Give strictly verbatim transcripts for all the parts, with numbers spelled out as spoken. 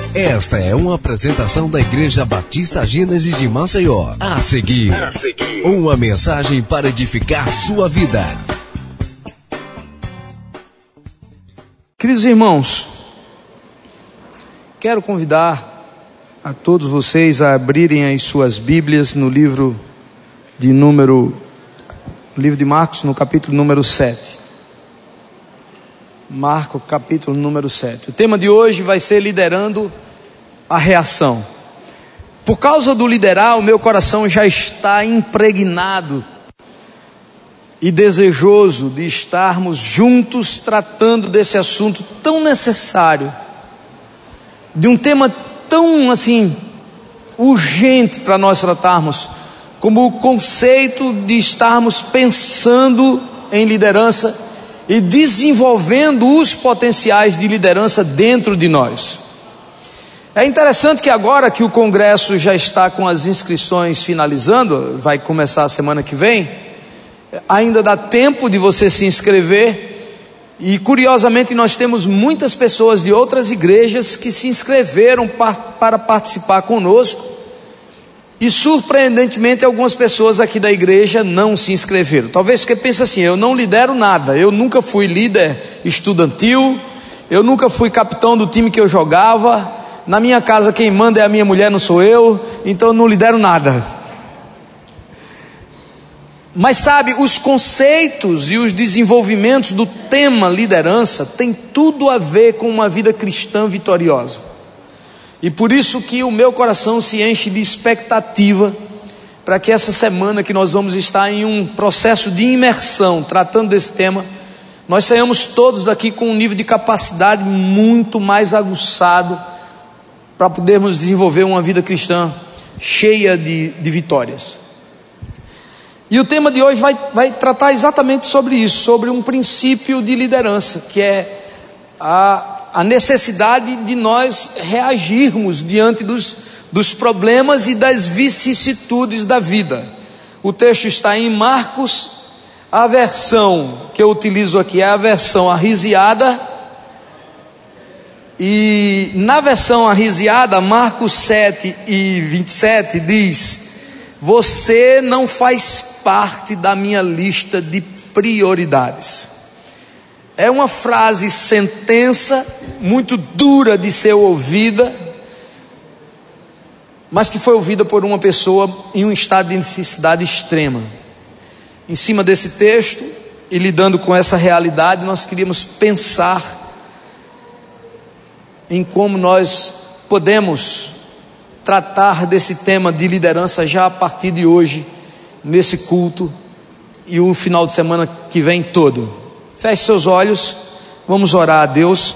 Esta é uma apresentação da Igreja Batista Gênesis de Maceió. A seguir, a seguir, uma mensagem para edificar sua vida. Queridos irmãos, quero convidar a todos vocês a abrirem as suas Bíblias no livro de número, livro de Marcos, no capítulo número sete. Marcos, capítulo número sete. O tema de hoje vai ser liderando a reação. Por causa do liderar, o meu coração já está impregnado e desejoso de estarmos juntos tratando desse assunto tão necessário, de um tema tão assim urgente para nós tratarmos, como o conceito de estarmos pensando em liderança e desenvolvendo os potenciais de liderança dentro de nós. É interessante que agora que o congresso já está com as inscrições finalizando, vai começar a semana que vem, ainda dá tempo de você se inscrever, e curiosamente nós temos muitas pessoas de outras igrejas que se inscreveram para participar conosco, e surpreendentemente algumas pessoas aqui da igreja não se inscreveram. Talvez porque pense assim: eu não lidero nada, eu nunca fui líder estudantil, eu nunca fui capitão do time que eu jogava, na minha casa quem manda é a minha mulher, não sou eu, então eu não lidero nada. Mas sabe, os conceitos e os desenvolvimentos do tema liderança tem tudo a ver com uma vida cristã vitoriosa. E por isso que o meu coração se enche de expectativa para que essa semana que nós vamos estar em um processo de imersão tratando desse tema, nós saímos todos daqui com um nível de capacidade muito mais aguçado para podermos desenvolver uma vida cristã cheia de, de vitórias. E o tema de hoje vai, vai tratar exatamente sobre isso, sobre um princípio de liderança, que é a a necessidade de nós reagirmos diante dos, dos problemas e das vicissitudes da vida. O texto está em Marcos, a versão que eu utilizo aqui é a versão arrisiada, e na versão arrisiada, Marcos sete e vinte e sete diz: você não faz parte da minha lista de prioridades. É uma frase sentença, muito dura de ser ouvida, mas que foi ouvida por uma pessoa em um estado de necessidade extrema. Em cima desse texto, e lidando com essa realidade, nós queríamos pensar em como nós podemos tratar desse tema de liderança já a partir de hoje, nesse culto, e o final de semana que vem todo. Feche seus olhos, vamos orar a Deus.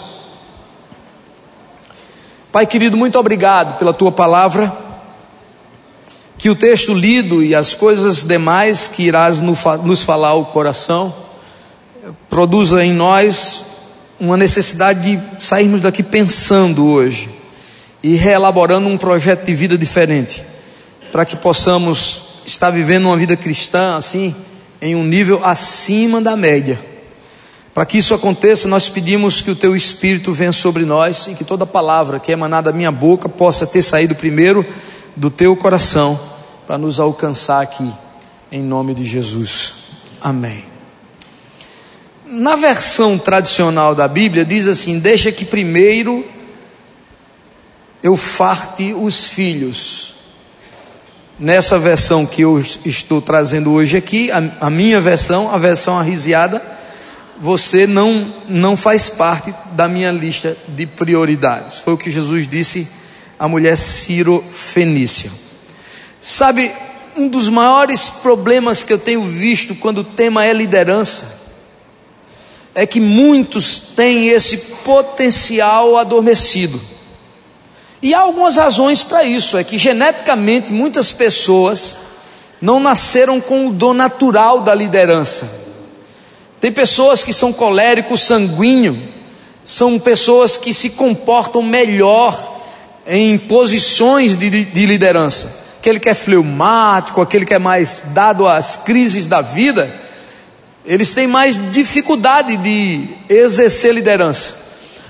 Pai querido, muito obrigado pela tua palavra, que o texto lido e as coisas demais que irás nos falar ao coração, produza em nós uma necessidade de sairmos daqui pensando hoje e reelaborando um projeto de vida diferente, para que possamos estar vivendo uma vida cristã assim, em um nível acima da média. Para que isso aconteça, nós pedimos que o teu Espírito venha sobre nós e que toda palavra que é emanada da minha boca possa ter saído primeiro do teu coração para nos alcançar aqui, em nome de Jesus. Amém. Na versão tradicional da Bíblia diz assim: deixa que primeiro eu farte os filhos. Nessa versão que eu estou trazendo hoje aqui, a, a minha versão, a versão arrisiada, você não, não faz parte da minha lista de prioridades. Foi o que Jesus disse à mulher Ciro-fenícia. Sabe, um dos maiores problemas que eu tenho visto quando o tema é liderança, é que muitos têm esse potencial adormecido. E há algumas razões para isso. É que geneticamente muitas pessoas não nasceram com o dom natural da liderança. Tem pessoas que são coléricos, sanguíneos, são pessoas que se comportam melhor em posições de, de liderança. Aquele que é fleumático, aquele que é mais dado às crises da vida, eles têm mais dificuldade de exercer liderança.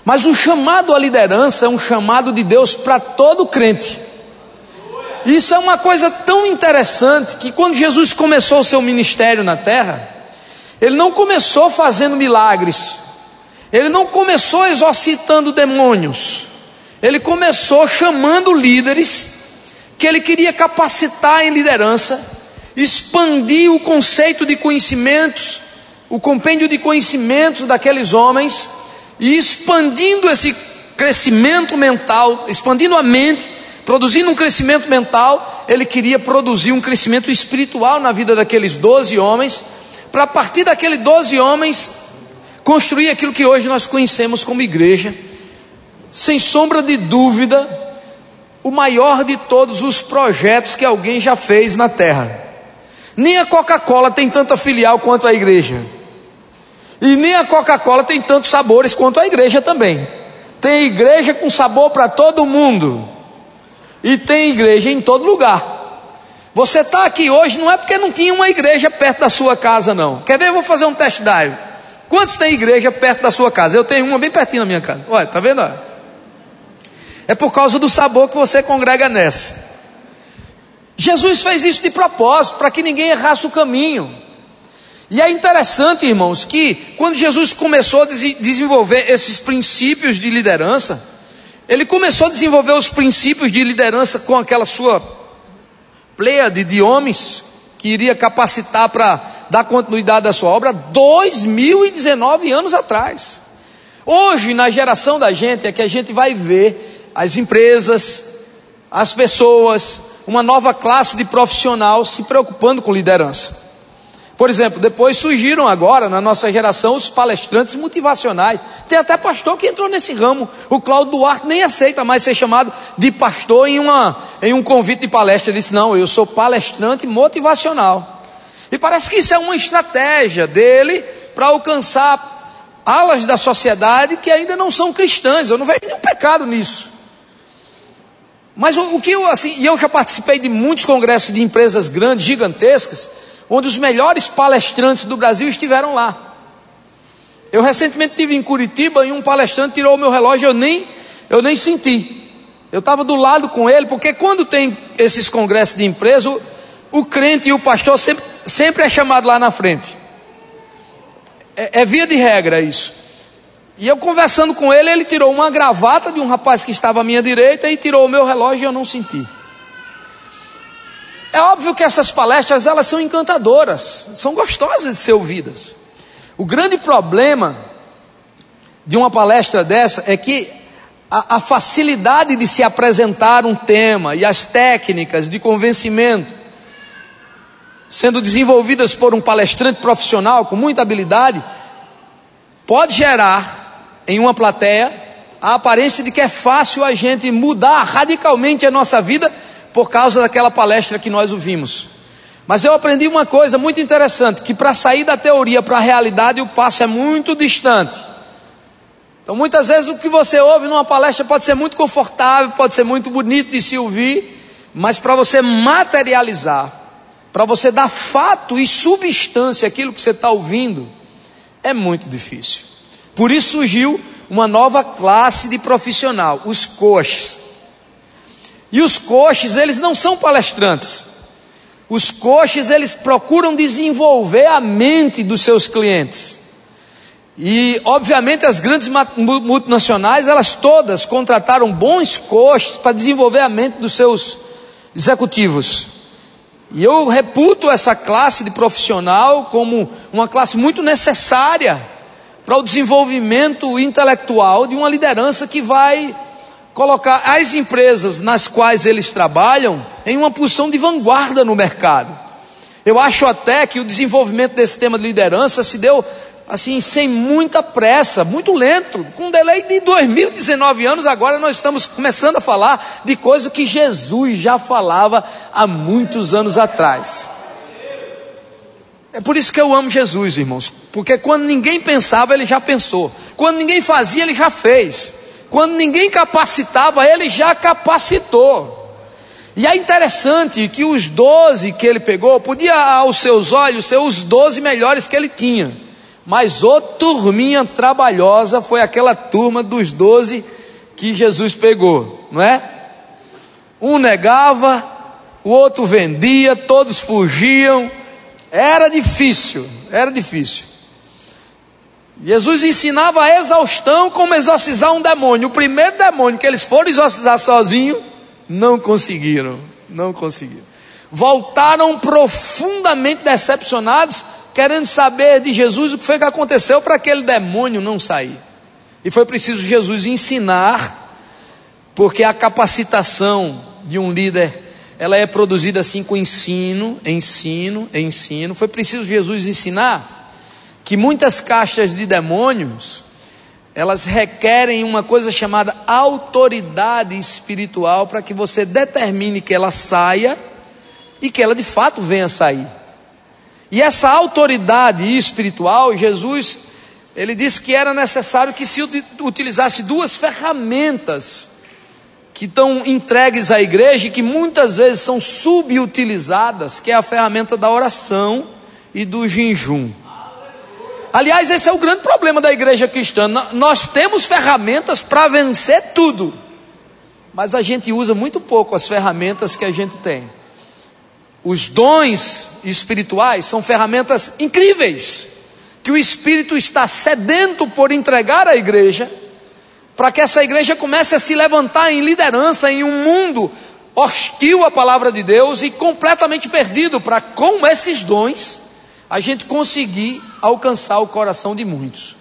Mas o chamado à liderança é um chamado de Deus para todo crente. Isso é uma coisa tão interessante que quando Jesus começou o seu ministério na terra, Ele não começou fazendo milagres, Ele não começou exorcitando demônios, Ele começou chamando líderes que Ele queria capacitar em liderança, expandir o conceito de conhecimentos, o compêndio de conhecimentos daqueles homens, e expandindo esse crescimento mental, expandindo a mente, produzindo um crescimento mental, Ele queria produzir um crescimento espiritual na vida daqueles doze homens, para a partir daqueles doze homens, construir aquilo que hoje nós conhecemos como igreja. Sem sombra de dúvida, o maior de todos os projetos que alguém já fez na terra. Nem a Coca-Cola tem tanta filial quanto a igreja, e nem a Coca-Cola tem tantos sabores quanto a igreja também. Tem igreja com sabor para todo mundo, e tem igreja em todo lugar. Você está aqui hoje não é porque não tinha uma igreja perto da sua casa, não. Quer ver? Eu vou fazer um test drive. Quantos tem igreja perto da sua casa? Eu tenho uma bem pertinho na minha casa. Olha, tá vendo? É por causa do sabor que você congrega nessa. Jesus fez isso de propósito, para que ninguém errasse o caminho. E é interessante, irmãos, que quando Jesus começou a desenvolver esses princípios de liderança, Ele começou a desenvolver os princípios de liderança com aquela sua pleiade de homens que iria capacitar para dar continuidade à sua obra dois mil e dezenove anos atrás. Hoje, na geração da gente, é que a gente vai ver as empresas, as pessoas, uma nova classe de profissional se preocupando com liderança. Por exemplo, depois surgiram agora na nossa geração os palestrantes motivacionais. Tem até pastor que entrou nesse ramo. O Cláudio Duarte nem aceita mais ser chamado de pastor em, uma, em um convite de palestra. Ele disse: não, eu sou palestrante motivacional. E parece que isso é uma estratégia dele para alcançar alas da sociedade que ainda não são cristãs. Eu não vejo nenhum pecado nisso. Mas o, o que eu, assim, e eu já participei de muitos congressos de empresas grandes, gigantescas, onde os melhores palestrantes do Brasil estiveram lá. Eu recentemente estive em Curitiba e um palestrante tirou o meu relógio, eu nem, eu nem senti. Eu estava do lado com ele, porque quando tem esses congressos de empresa, o, o crente e o pastor sempre, sempre é chamado lá na frente. É, é via de regra isso. E eu conversando com ele, ele tirou uma gravata de um rapaz que estava à minha direita e tirou o meu relógio e eu não senti. É óbvio que essas palestras, elas são encantadoras, são gostosas de ser ouvidas. O grande problema de uma palestra dessa é que a, a facilidade de se apresentar um tema e as técnicas de convencimento sendo desenvolvidas por um palestrante profissional com muita habilidade, pode gerar em uma plateia a aparência de que é fácil a gente mudar radicalmente a nossa vida por causa daquela palestra que nós ouvimos. Mas eu aprendi uma coisa muito interessante, que para sair da teoria para a realidade o passo é muito distante. Então muitas vezes o que você ouve numa palestra pode ser muito confortável, pode ser muito bonito de se ouvir, mas para você materializar, para você dar fato e substância àquilo que você está ouvindo, é muito difícil. Por isso surgiu uma nova classe de profissional, os coaches. E os coaches, eles não são palestrantes. Os coaches, eles procuram desenvolver a mente dos seus clientes. E, obviamente, as grandes multinacionais, elas todas contrataram bons coaches para desenvolver a mente dos seus executivos. E eu reputo essa classe de profissional como uma classe muito necessária para o desenvolvimento intelectual de uma liderança que vai colocar as empresas nas quais eles trabalham em uma posição de vanguarda no mercado. Eu acho até que o desenvolvimento desse tema de liderança se deu assim, sem muita pressa, muito lento, com um delay de dois mil e dezenove anos. Agora nós estamos começando a falar de coisa que Jesus já falava há muitos anos atrás. É por isso que eu amo Jesus, irmãos, porque quando ninguém pensava, ele já pensou. Quando ninguém fazia, ele já fez. Quando ninguém capacitava, ele já capacitou. E é interessante que os doze que ele pegou, podia aos seus olhos ser os doze melhores que ele tinha. Mas outra turminha trabalhosa foi aquela turma dos doze que Jesus pegou, não é? Um negava, o outro vendia, todos fugiam. Era difícil, era difícil. Jesus ensinava a exaustão como exorcizar um demônio. O primeiro demônio que eles foram exorcizar sozinhos, não conseguiram, não conseguiram. Voltaram profundamente decepcionados, querendo saber de Jesus o que foi que aconteceu para aquele demônio não sair. E foi preciso Jesus ensinar, porque a capacitação de um líder, ela é produzida assim com ensino, ensino, ensino. Foi preciso Jesus ensinar que muitas caixas de demônios, elas requerem uma coisa chamada autoridade espiritual, para que você determine que ela saia e que ela de fato venha sair. E essa autoridade espiritual, Jesus, ele disse que era necessário que se utilizasse duas ferramentas que estão entregues à igreja e que muitas vezes são subutilizadas, que é a ferramenta da oração e do jejum. Aliás, esse é o grande problema da igreja cristã. Nós temos ferramentas para vencer tudo, mas a gente usa muito pouco as ferramentas que a gente tem. Os dons espirituais são ferramentas incríveis, que o Espírito está sedento por entregar à igreja, para que essa igreja comece a se levantar em liderança em um mundo hostil à palavra de Deus e completamente perdido, para com esses dons a gente conseguir alcançar o coração de muitos.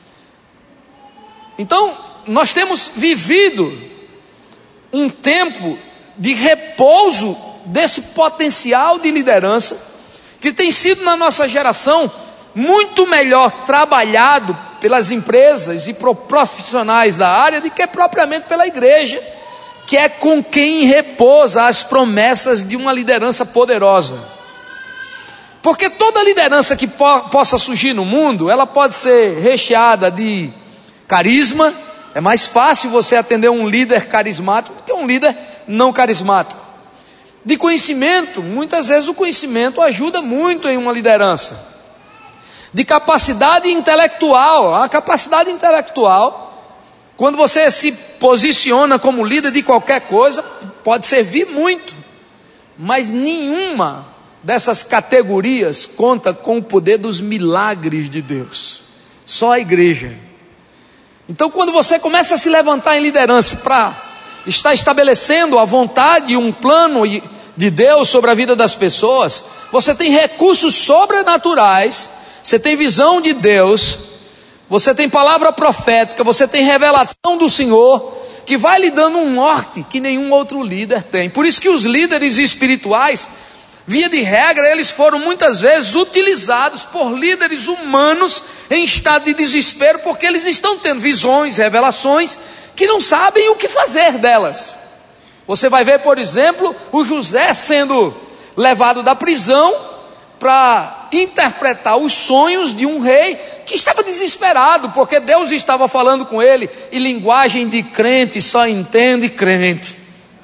Então, nós temos vivido um tempo de repouso desse potencial de liderança, que tem sido na nossa geração muito melhor trabalhado pelas empresas e profissionais da área do que propriamente pela igreja, que é com quem repousa as promessas de uma liderança poderosa. Porque toda liderança que po- possa surgir no mundo, ela pode ser recheada de carisma. É mais fácil você atender um líder carismático do que um líder não carismático. De conhecimento, muitas vezes o conhecimento ajuda muito em uma liderança. De capacidade intelectual, a capacidade intelectual, quando você se posiciona como líder de qualquer coisa, pode servir muito, mas nenhuma dessas categorias conta com o poder dos milagres de Deus, só a igreja. Então, quando você começa a se levantar em liderança para estar estabelecendo a vontade e um plano de Deus sobre a vida das pessoas, você tem recursos sobrenaturais, você tem visão de Deus, você tem palavra profética, você tem revelação do Senhor, que vai lhe dando um norte que nenhum outro líder tem. Por isso que os líderes espirituais, via de regra, eles foram muitas vezes utilizados por líderes humanos em estado de desespero, porque eles estão tendo visões, revelações, que não sabem o que fazer delas. Você vai ver, por exemplo, o José sendo levado da prisão para interpretar os sonhos de um rei que estava desesperado, porque Deus estava falando com ele, e linguagem de crente só entende crente.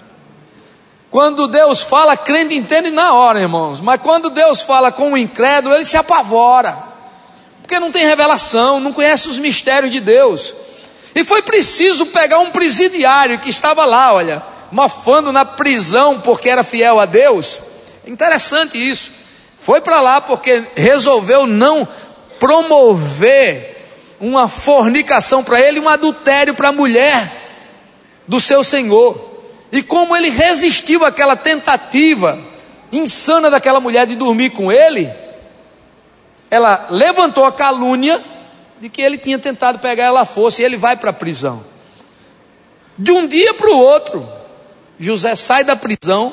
Quando Deus fala, crente entende na hora, irmãos, mas quando Deus fala com o incrédulo, ele se apavora, porque não tem revelação, não conhece os mistérios de Deus. E foi preciso pegar um presidiário que estava lá, olha, mofando na prisão porque era fiel a Deus. Interessante isso. Foi para lá porque resolveu não promover uma fornicação para ele, um adultério para a mulher do seu senhor. E como ele resistiu àquela tentativa insana daquela mulher de dormir com ele, ela levantou a calúnia de que ele tinha tentado pegar ela à força, e ele vai para a prisão. De um dia para o outro, José sai da prisão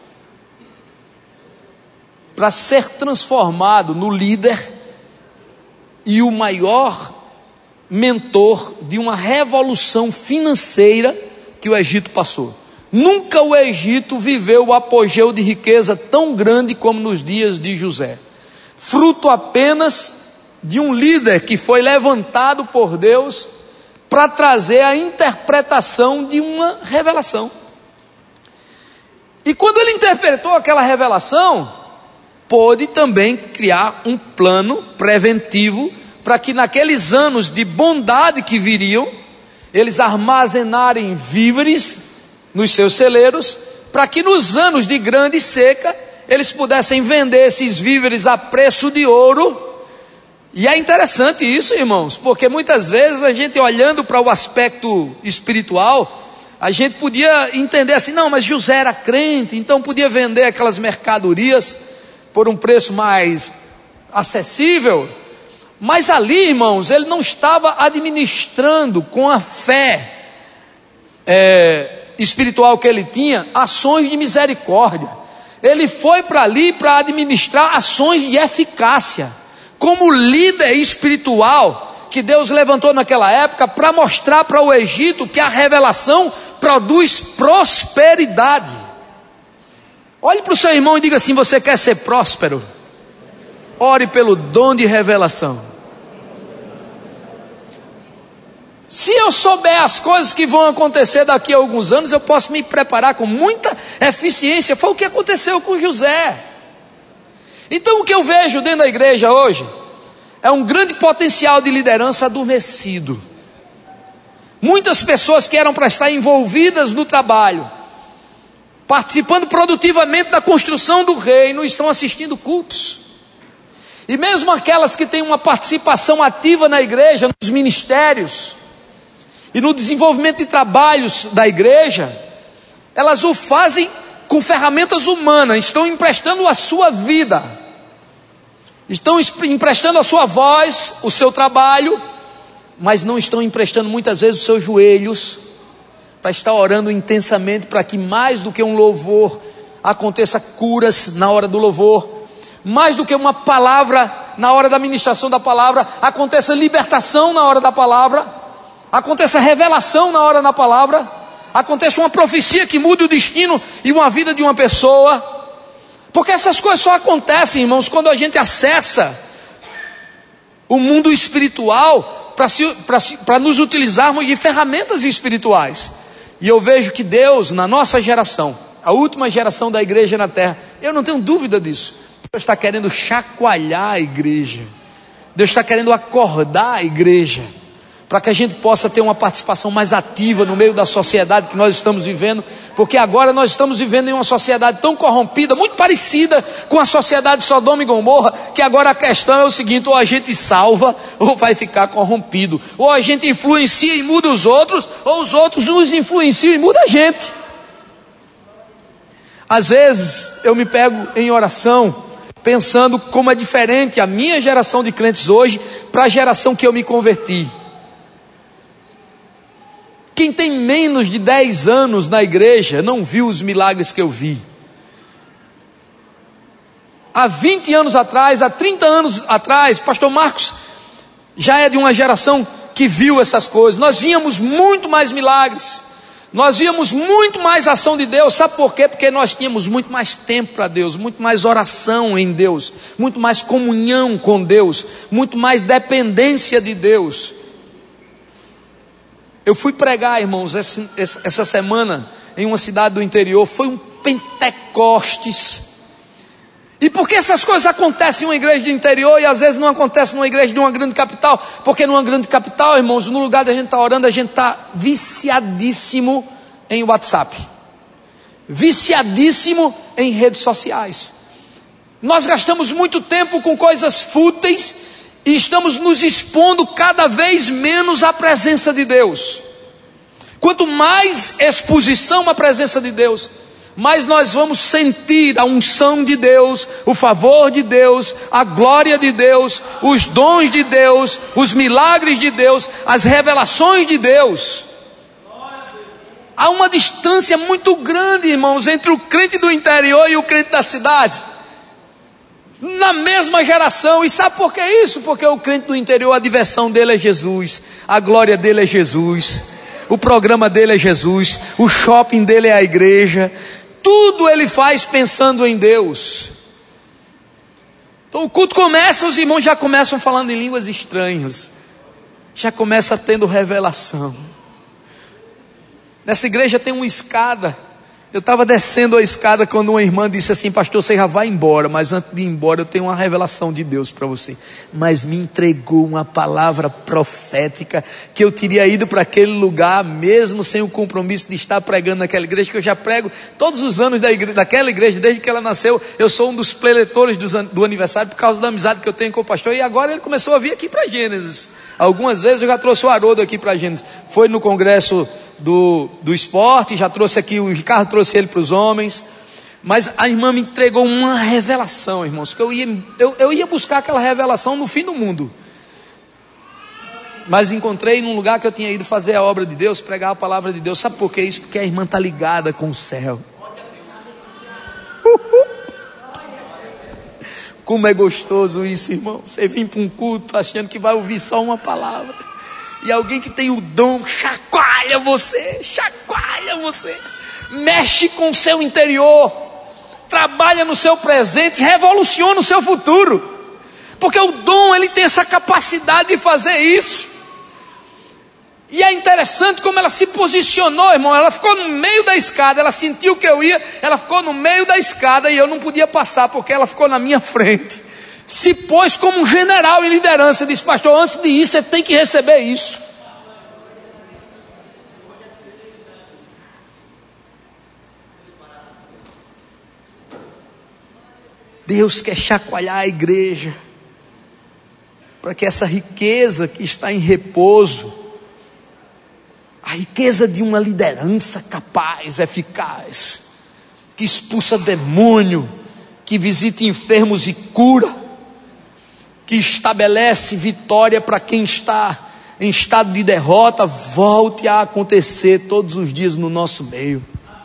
para ser transformado no líder e o maior mentor de uma revolução financeira que o Egito passou. Nunca o Egito viveu o apogeu de riqueza tão grande como nos dias de José, fruto apenas de um líder que foi levantado por Deus para trazer a interpretação de uma revelação. E quando ele interpretou aquela revelação, pôde também criar um plano preventivo para que naqueles anos de bondade que viriam, eles armazenarem víveres nos seus celeiros, para que nos anos de grande seca, eles pudessem vender esses víveres a preço de ouro. E é interessante isso, irmãos, porque muitas vezes a gente, olhando para o aspecto espiritual, a gente podia entender assim: não, mas José era crente, então podia vender aquelas mercadorias por um preço mais acessível. Mas ali, irmãos, ele não estava administrando com a fé é, espiritual que ele tinha, ações de misericórdia. Ele foi para ali para administrar ações de eficácia, como líder espiritual que Deus levantou naquela época para mostrar para o Egito que a revelação produz prosperidade. Olhe para o seu irmão e diga assim: você quer ser próspero? Ore pelo dom de revelação. Se eu souber as coisas que vão acontecer daqui a alguns anos, eu posso me preparar com muita eficiência. Foi o que aconteceu com José. Então o que eu vejo dentro da igreja hoje é um grande potencial de liderança adormecido. Muitas pessoas que eram para estar envolvidas no trabalho, participando produtivamente da construção do reino, estão assistindo cultos. E mesmo aquelas que têm uma participação ativa na igreja, nos ministérios e no desenvolvimento de trabalhos da igreja, elas o fazem com ferramentas humanas, estão emprestando a sua vida, estão emprestando a sua voz, o seu trabalho, mas não estão emprestando muitas vezes os seus joelhos, para estar orando intensamente, para que mais do que um louvor, aconteça curas na hora do louvor, mais do que uma palavra, na hora da ministração da palavra, aconteça libertação na hora da palavra, aconteça revelação na hora da palavra, aconteça uma profecia que mude o destino e uma vida de uma pessoa. Porque essas coisas só acontecem, irmãos, quando a gente acessa o mundo espiritual para se, para se, para nos utilizarmos de ferramentas espirituais. E eu vejo que Deus, na nossa geração, a última geração da igreja na terra, eu não tenho dúvida disso, Deus está querendo chacoalhar a igreja, Deus está querendo acordar a igreja, para que a gente possa ter uma participação mais ativa no meio da sociedade que nós estamos vivendo, porque agora nós estamos vivendo em uma sociedade tão corrompida, muito parecida com a sociedade de Sodoma e Gomorra, que agora a questão é o seguinte: ou a gente salva, ou vai ficar corrompido, ou a gente influencia e muda os outros, ou os outros nos influenciam e muda a gente. Às vezes eu me pego em oração, pensando como é diferente a minha geração de crentes hoje para a geração que eu me converti. Quem tem menos de dez anos na igreja não viu os milagres que eu vi. Há vinte anos atrás, há trinta anos atrás, pastor Marcos já é de uma geração que viu essas coisas. Nós víamos muito mais milagres, nós víamos muito mais ação de Deus. Sabe por quê? Porque nós tínhamos muito mais tempo para Deus, muito mais oração em Deus, muito mais comunhão com Deus, muito mais dependência de Deus. Eu fui pregar, irmãos, essa, essa semana em uma cidade do interior. Foi um Pentecostes. E por que essas coisas acontecem em uma igreja do interior e às vezes não acontecem numa igreja de uma grande capital? Porque numa grande capital, irmãos, no lugar da gente estar orando, a gente está viciadíssimo em WhatsApp, viciadíssimo em redes sociais. Nós gastamos muito tempo com coisas fúteis e estamos nos expondo cada vez menos à presença de Deus. Quanto mais exposição à presença de Deus, mais nós vamos sentir a unção de Deus, o favor de Deus, a glória de Deus, os dons de Deus, os milagres de Deus, as revelações de Deus. Há uma distância muito grande, irmãos, entre o crente do interior e o crente da cidade, na mesma geração. E sabe por que isso? Porque o crente do interior, a diversão dele é Jesus, a glória dele é Jesus, o programa dele é Jesus, o shopping dele é a igreja, tudo ele faz pensando em Deus. Então o culto começa, os irmãos já começam falando em línguas estranhas, já começa tendo revelação. Nessa igreja tem uma escada Eu estava descendo a escada quando uma irmã disse assim: pastor, você já vai embora, mas antes de ir embora eu tenho uma revelação de Deus para você. Mas me entregou uma palavra profética, que eu teria ido para aquele lugar mesmo sem o compromisso de estar pregando naquela igreja, que eu já prego todos os anos da igreja, daquela igreja, desde que ela nasceu. Eu sou um dos preletores do, do aniversário por causa da amizade que eu tenho com o pastor, e agora ele começou a vir aqui para Gênesis. Algumas vezes eu já trouxe o Haroldo aqui para Gênesis. Foi no congresso do, do esporte, já trouxe aqui, o Ricardo trouxe ele para os homens. Mas a irmã me entregou uma revelação, irmãos, que eu ia, eu, eu ia buscar aquela revelação no fim do mundo, mas encontrei num lugar que eu tinha ido fazer a obra de Deus, pregar a palavra de Deus. Sabe por que isso? Porque a irmã está ligada com o céu. Uhul. Como é gostoso isso, irmão. Você vir para um culto achando que vai ouvir só uma palavra, e alguém que tem o dom chacoalha você, chacoalha você, mexe com o seu interior, trabalha no seu presente, revoluciona o seu futuro. Porque o dom, ele tem essa capacidade de fazer isso. E é interessante como ela se posicionou, irmão. Ela ficou no meio da escada, ela sentiu que eu ia, ela ficou no meio da escada e eu não podia passar, porque ela ficou na minha frente. Se pôs como um general em liderança, disse: pastor, antes de ir, você tem que receber isso. Deus quer chacoalhar a igreja, para que essa riqueza que está em repouso, a riqueza de uma liderança capaz, eficaz, que expulsa demônio, que visita enfermos e cura, que estabelece vitória para quem está em estado de derrota, volte a acontecer todos os dias no nosso meio.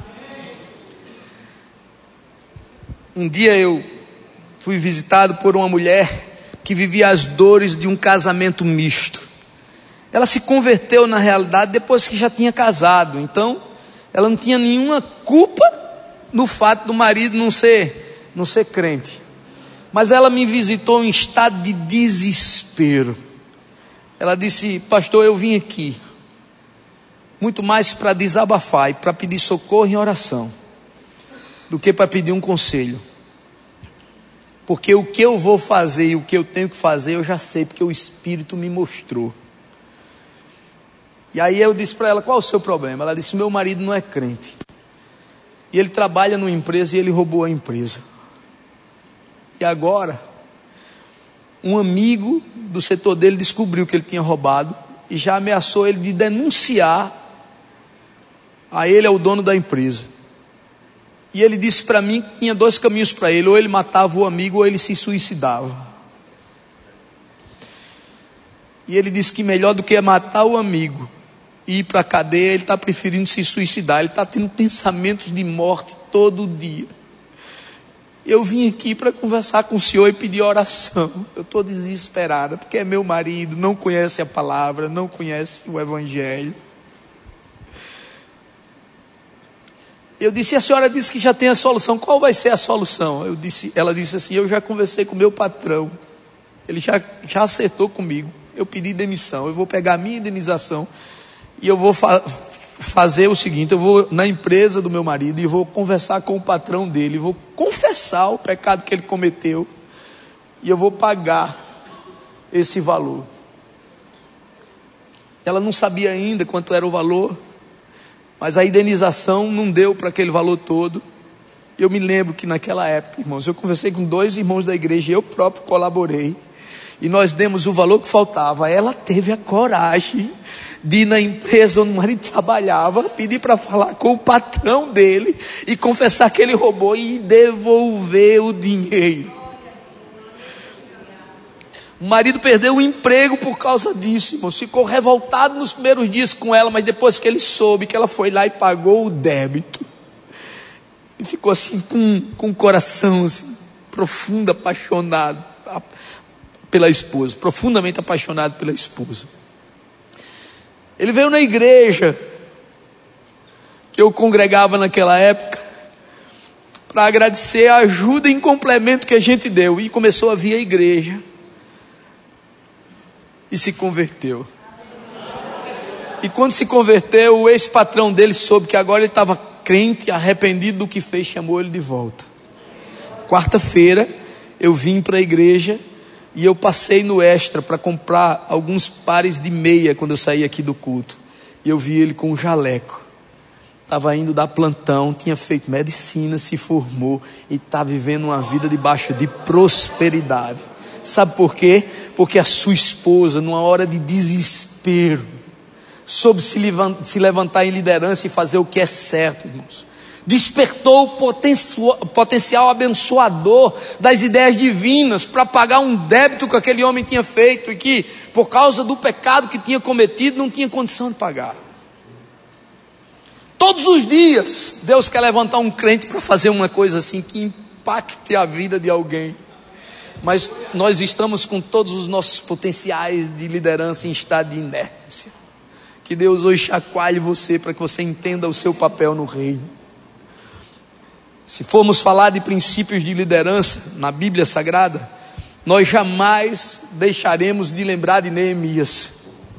Um dia eu fui visitado por uma mulher que vivia as dores de um casamento misto. Ela se converteu na realidade depois que já tinha casado. Então ela não tinha nenhuma culpa no fato do marido não ser, não ser crente. Mas ela me visitou em estado de desespero. Ela disse: pastor, eu vim aqui muito mais para desabafar e para pedir socorro em oração, do que para pedir um conselho. Porque o que eu vou fazer e o que eu tenho que fazer eu já sei, porque o Espírito me mostrou. E aí eu disse para ela: qual é o seu problema? Ela disse: meu marido não é crente, e ele trabalha numa empresa e ele roubou a empresa. E agora um amigo do setor dele descobriu que ele tinha roubado e já ameaçou ele de denunciar a ele, é o dono da empresa. E ele disse para mim que tinha dois caminhos para ele: ou ele matava o amigo, ou ele se suicidava. E ele disse que melhor do que matar o amigo e ir para a cadeia, ele está preferindo se suicidar. Ele está tendo pensamentos de morte todo dia. Eu vim aqui para conversar com o senhor e pedir oração. Eu estou desesperada, porque é meu marido, não conhece a palavra, não conhece o evangelho. Eu disse: a senhora disse que já tem a solução, qual vai ser a solução? Eu disse, ela disse assim: eu já conversei com o meu patrão, ele já, já acertou comigo, eu pedi demissão, eu vou pegar a minha indenização e eu vou fa- fazer o seguinte: eu vou na empresa do meu marido e vou conversar com o patrão dele, vou confessar o pecado que ele cometeu e eu vou pagar esse valor. Ela não sabia ainda quanto era o valor, mas a indenização não deu para aquele valor todo. Eu me lembro que naquela época, irmãos, eu conversei com dois irmãos da igreja, eu próprio colaborei, e nós demos o valor que faltava. Ela teve a coragem de ir na empresa onde o marido trabalhava, pedir para falar com o patrão dele e confessar que ele roubou e devolver o dinheiro. O marido perdeu o emprego por causa disso, irmão. Ficou revoltado nos primeiros dias com ela, mas depois que ele soube que ela foi lá e pagou o débito, ele ficou assim com, com o coração assim, profundo, apaixonado pela esposa, profundamente apaixonado pela esposa. Ele veio na igreja que eu congregava naquela época para agradecer a ajuda em complemento que a gente deu, e começou a vir à igreja e se converteu. E quando se converteu, o ex-patrão dele soube que agora ele estava crente arrependido do que fez, chamou ele de volta. Quarta-feira eu vim para a igreja e eu passei no Extra para comprar alguns pares de meia quando eu saí aqui do culto. E eu vi ele com um jaleco. Estava indo dar plantão, tinha feito medicina, se formou e está vivendo uma vida debaixo de prosperidade. Sabe por quê? Porque a sua esposa, numa hora de desespero, soube se levantar em liderança e fazer o que é certo, irmãos. Despertou o potencial abençoador das ideias divinas para pagar um débito que aquele homem tinha feito e que, por causa do pecado que tinha cometido, não tinha condição de pagar. Todos os dias Deus quer levantar um crente para fazer uma coisa assim que impacte a vida de alguém. Mas nós estamos com todos os nossos potenciais de liderança em estado de inércia. Que Deus hoje chacoalhe você para que você entenda o seu papel no reino. Se formos falar de princípios de liderança na Bíblia Sagrada, nós jamais deixaremos de lembrar de Neemias.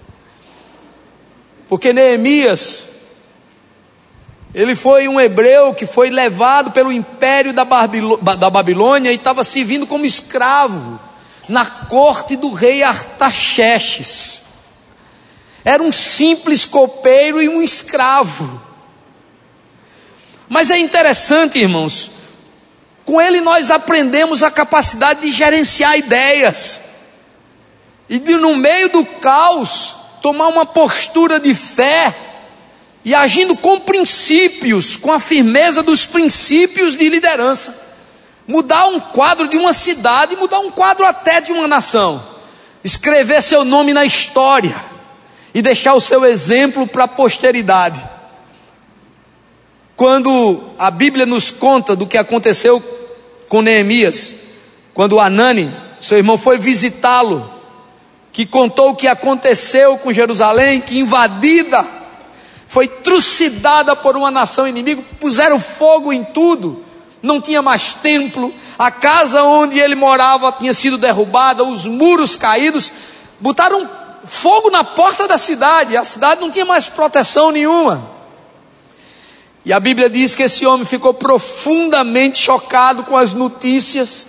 Porque Neemias, ele foi um hebreu que foi levado pelo império da Babilônia e estava servindo como escravo na corte do rei Artaxerxes. Era um simples copeiro e um escravo. Mas é interessante, irmãos, com ele nós aprendemos a capacidade de gerenciar ideias. E de, no meio do caos, tomar uma postura de fé e agindo com princípios, com a firmeza dos princípios de liderança. Mudar um quadro de uma cidade, mudar um quadro até de uma nação. Escrever seu nome na história e deixar o seu exemplo para a posteridade. Quando a Bíblia nos conta do que aconteceu com Neemias, quando Anani, seu irmão, foi visitá-lo, que contou o que aconteceu com Jerusalém, que invadida, foi trucidada por uma nação inimiga, puseram fogo em tudo, não tinha mais templo, a casa onde ele morava tinha sido derrubada, os muros caídos, botaram fogo na porta da cidade, a cidade não tinha mais proteção nenhuma. E a Bíblia diz que esse homem ficou profundamente chocado com as notícias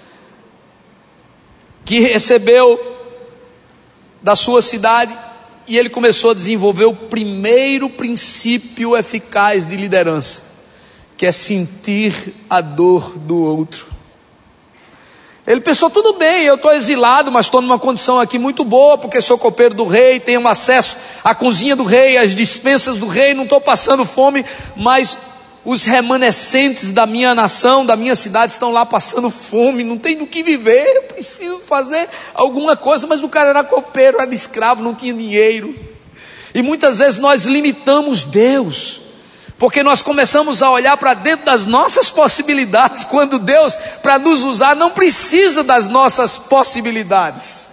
que recebeu da sua cidade, e ele começou a desenvolver o primeiro princípio eficaz de liderança, que é sentir a dor do outro. Ele pensou, tudo bem, eu estou exilado, mas estou numa condição aqui muito boa, porque sou copeiro do rei, tenho acesso à cozinha do rei, às dispensas do rei, não estou passando fome, mas os remanescentes da minha nação, da minha cidade, estão lá passando fome, não tem do que viver, eu preciso fazer alguma coisa. Mas o cara era copeiro, era escravo, não tinha dinheiro. E muitas vezes nós limitamos Deus, porque nós começamos a olhar para dentro das nossas possibilidades, quando Deus, para nos usar, não precisa das nossas possibilidades.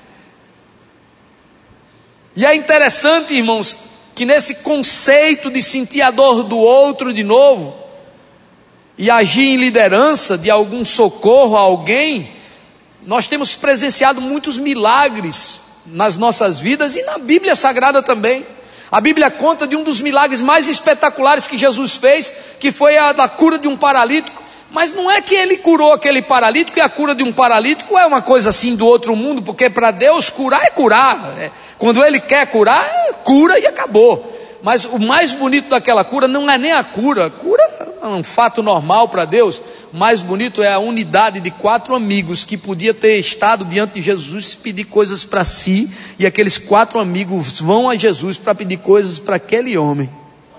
E é interessante, irmãos, que nesse conceito de sentir a dor do outro de novo, e agir em liderança de algum socorro a alguém, nós temos presenciado muitos milagres nas nossas vidas e na Bíblia Sagrada também. A Bíblia conta de um dos milagres mais espetaculares que Jesus fez, que foi a da cura de um paralítico. Mas não é que ele curou aquele paralítico, e a cura de um paralítico é uma coisa assim do outro mundo, porque para Deus curar é curar, é, quando Ele quer curar, é, cura e acabou. Mas o mais bonito daquela cura não é nem a cura, a cura é um fato normal para Deus. O mais bonito é a unidade de quatro amigos que podia ter estado diante de Jesus e pedir coisas para si, e aqueles quatro amigos vão a Jesus para pedir coisas para aquele homem.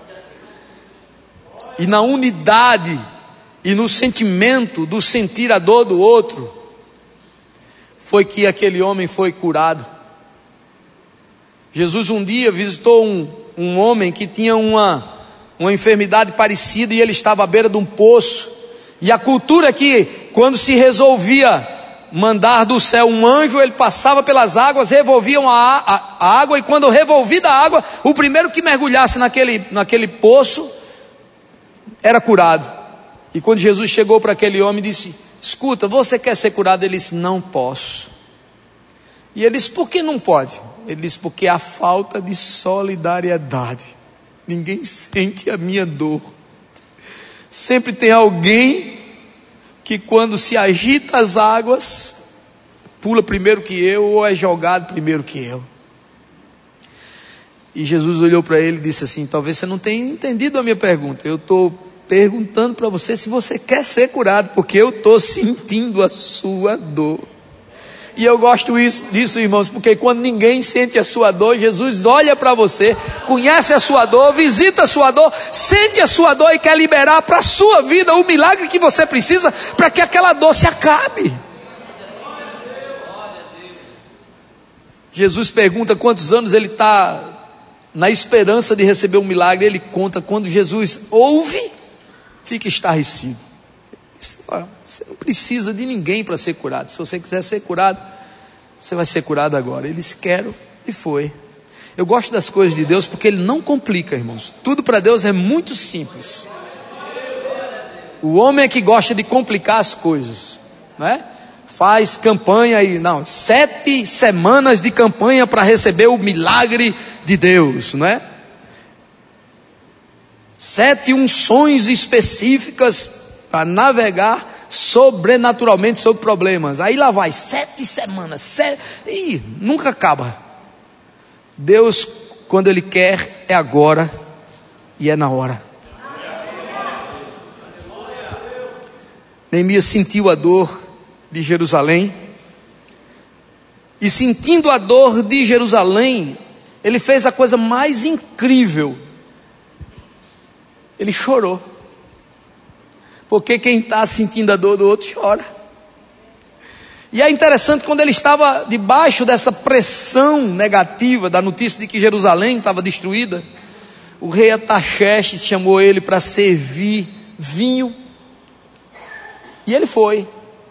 E na unidade e no sentimento do sentir a dor do outro, foi que aquele homem foi curado. Jesus um dia visitou um, um homem que tinha uma, uma enfermidade parecida, e ele estava à beira de um poço. E a cultura é que, quando se resolvia mandar do céu um anjo, ele passava pelas águas, revolviam a, a, a água, e quando revolvida a água, o primeiro que mergulhasse naquele, naquele poço era curado. E quando Jesus chegou para aquele homem e disse: escuta, você quer ser curado? Ele disse: não posso. E ele disse: por que não pode? Ele disse: porque há falta de solidariedade, ninguém sente a minha dor. Sempre tem alguém que quando se agita as águas, pula primeiro que eu, ou é jogado primeiro que eu. E Jesus olhou para ele e disse assim: talvez você não tenha entendido a minha pergunta. Eu estou perguntando para você se você quer ser curado, porque eu estou sentindo a sua dor. E eu gosto isso, disso, irmãos, porque quando ninguém sente a sua dor, Jesus olha para você, conhece a sua dor, visita a sua dor, sente a sua dor e quer liberar para a sua vida o milagre que você precisa para que aquela dor se acabe. Jesus pergunta quantos anos ele está na esperança de receber um milagre. Ele conta: quando Jesus ouve, fica estarrecido. Você não precisa de ninguém para ser curado. Se você quiser ser curado, você vai ser curado agora. Ele disse: quero, e foi. Eu gosto das coisas de Deus porque Ele não complica, irmãos. Tudo para Deus é muito simples. O homem é que gosta de complicar as coisas, não é? Faz campanha e não, sete semanas de campanha para receber o milagre de Deus, não é? Sete unções específicas para navegar sobrenaturalmente sobre problemas. Aí lá vai, sete semanas, sete, e nunca acaba. Deus, quando Ele quer, é agora e é na hora. Neemias sentiu a dor de Jerusalém, e sentindo a dor de Jerusalém, ele fez a coisa mais incrível: ele chorou. Porque quem está sentindo a dor do outro chora. E é interessante, quando ele estava debaixo dessa pressão negativa da notícia de que Jerusalém estava destruída, o rei Artaxerxes chamou ele para servir vinho, e ele foi.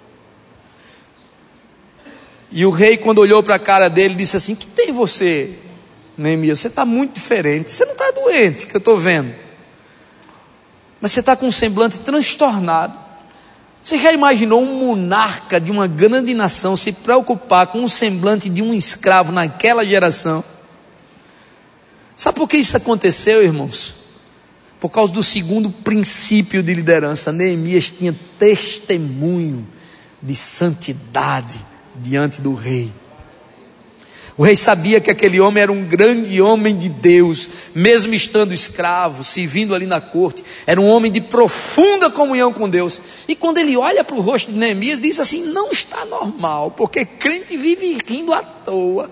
E o rei, quando olhou para a cara dele, disse assim: que tem você, Neemias? Você está muito diferente. Você não está doente, que eu estou vendo, mas você está com um semblante transtornado. Você já imaginou um monarca de uma grande nação se preocupar com o semblante de um escravo naquela geração? Sabe por que isso aconteceu, irmãos? Por causa do segundo princípio de liderança. Neemias tinha testemunho de santidade diante do rei. O rei sabia que aquele homem era um grande homem de Deus, mesmo estando escravo, servindo ali na corte. Era um homem de profunda comunhão com Deus. E quando ele olha para o rosto de Neemias, diz assim: não está normal, porque crente vive rindo à toa.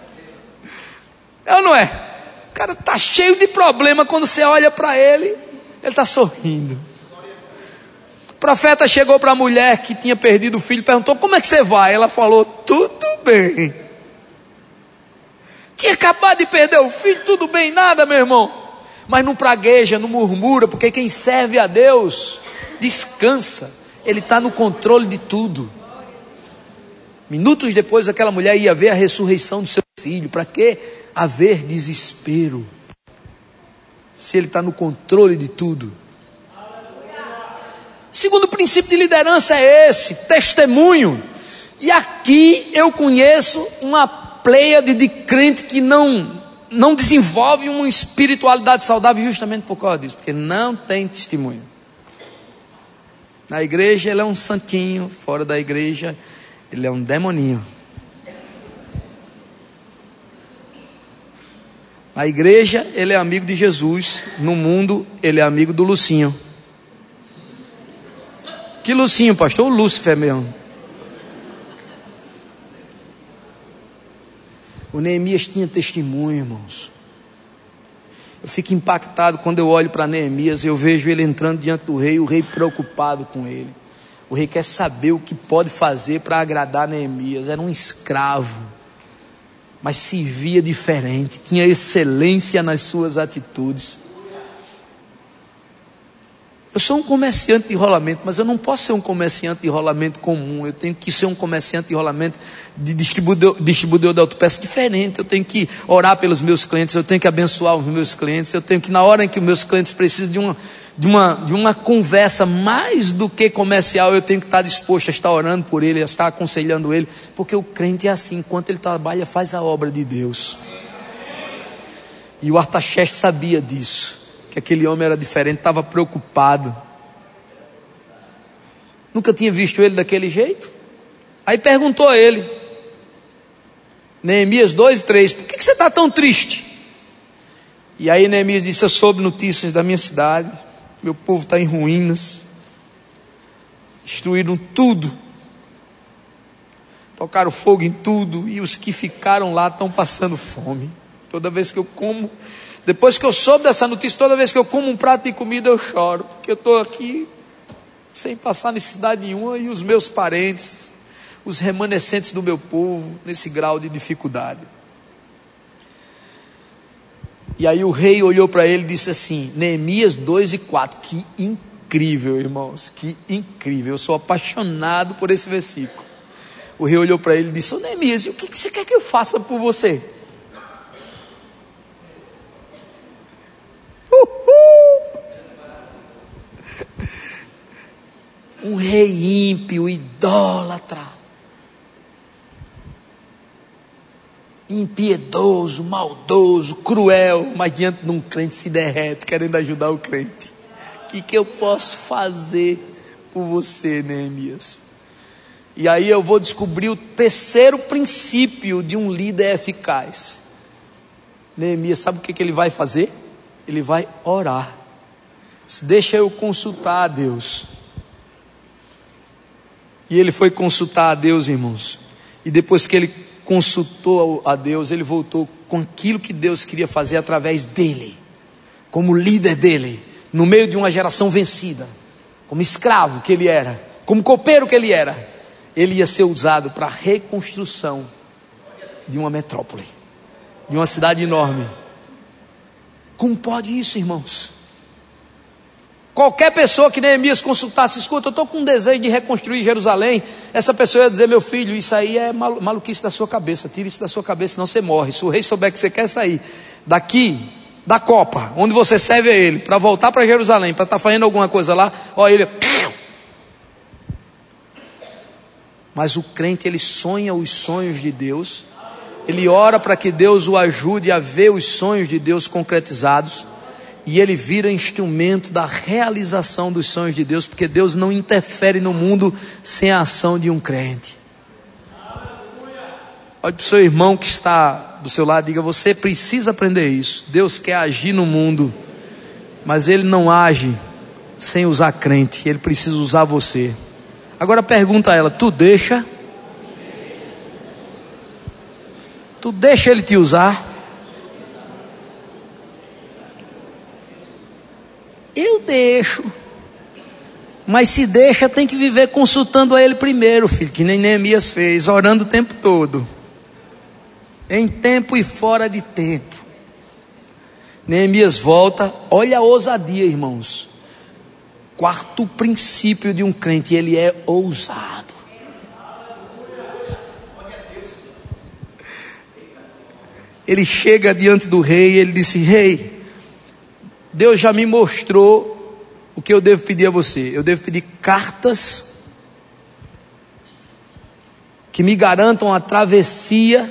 É ou não é? O cara está cheio de problema, quando você olha para ele, ele está sorrindo. O profeta chegou para a mulher que tinha perdido o filho, perguntou: como é que você vai? Ela falou: tudo bem. Tinha acabado de perder o filho, tudo bem, nada, meu irmão. Mas não pragueja, não murmura, porque quem serve a Deus descansa. Ele está no controle de tudo. Minutos depois, aquela mulher ia ver a ressurreição do seu filho. Para que haver desespero, se ele está no controle de tudo? Segundo princípio de liderança é esse: testemunho. E aqui eu conheço uma pleiade de crente que não, não desenvolve uma espiritualidade saudável justamente por causa disso, porque não tem testemunho. Na igreja ele é um santinho, fora da igreja ele é um demoninho. Na igreja ele é amigo de Jesus, no mundo ele é amigo do Lucinho. Que Lucinho, pastor? O Lúcifer mesmo. O Neemias tinha testemunho, irmãos. Eu fico impactado quando eu olho para Neemias e eu vejo ele entrando diante do rei, o rei preocupado com ele. O rei quer saber o que pode fazer para agradar Neemias. Era um escravo, mas servia diferente, tinha excelência nas suas atitudes. Eu sou um comerciante de rolamento, mas eu não posso ser um comerciante de rolamento comum. Eu tenho que ser um comerciante de rolamento, de distribuidor, distribuidor de autopeças diferente. Eu tenho que orar pelos meus clientes, eu tenho que abençoar os meus clientes. Eu tenho que, na hora em que os meus clientes precisam de uma, de uma, de uma conversa mais do que comercial, eu tenho que estar disposto a estar orando por ele, a estar aconselhando ele. Porque o crente é assim: enquanto ele trabalha, faz a obra de Deus. E o Artaxerxes sabia disso, que aquele homem era diferente, estava preocupado. Nunca tinha visto ele daquele jeito. Aí perguntou a ele, Neemias dois, três, por que, que você está tão triste? E aí Neemias disse, eu soube notícias da minha cidade, meu povo está em ruínas, destruíram tudo, tocaram fogo em tudo, e os que ficaram lá estão passando fome. Toda vez que eu como, depois que eu soube dessa notícia, toda vez que eu como um prato de comida eu choro, porque eu estou aqui sem passar necessidade nenhuma, e os meus parentes, os remanescentes do meu povo, nesse grau de dificuldade. E aí o rei olhou para ele e disse assim, Neemias dois e quatro, que incrível, irmãos, que incrível, eu sou apaixonado por esse versículo. O rei olhou para ele e disse, ô Neemias, e o que você quer que eu faça por você? Uhul! Um rei ímpio, idólatra, impiedoso, maldoso, cruel, mas diante de um crente se derrete, querendo ajudar o crente. O que, que eu posso fazer por você, Neemias? E aí eu vou descobrir o terceiro princípio de um líder eficaz. Neemias, sabe o que, que ele vai fazer? Ele vai orar. Deixa eu consultar a Deus. E ele foi consultar a Deus, irmãos. E depois que ele consultou a Deus, ele voltou com aquilo que Deus queria fazer através dele, como líder dele, no meio de uma geração vencida, como escravo que ele era, como copeiro que ele era. Ele ia ser usado para a reconstrução de uma metrópole, de uma cidade enorme. Como pode isso, irmãos? Qualquer pessoa que Neemias consultasse, escuta, eu estou com um desejo de reconstruir Jerusalém, essa pessoa ia dizer, meu filho, isso aí é malu- maluquice da sua cabeça, tira isso da sua cabeça, senão você morre. Se o rei souber que você quer sair daqui, da copa, onde você serve a ele, para voltar para Jerusalém, para estar fazendo alguma coisa lá, ó, ele... Mas o crente, ele sonha os sonhos de Deus, ele ora para que Deus o ajude a ver os sonhos de Deus concretizados, e ele vira instrumento da realização dos sonhos de Deus, porque Deus não interfere no mundo sem a ação de um crente. Olhe para o seu irmão que está do seu lado, diga, você precisa aprender isso. Deus quer agir no mundo, mas ele não age sem usar crente, ele precisa usar você. Agora pergunta a ela, tu deixa? Tu deixa ele te usar? Eu deixo, mas se deixa tem que viver consultando a ele primeiro, filho, que nem Neemias fez, orando o tempo todo, em tempo e fora de tempo. Neemias volta, olha a ousadia, irmãos. Quarto princípio de um crente, ele é ousado. Ele chega diante do rei e ele disse, rei, Deus já me mostrou o que eu devo pedir a você. Eu devo pedir cartas que me garantam a travessia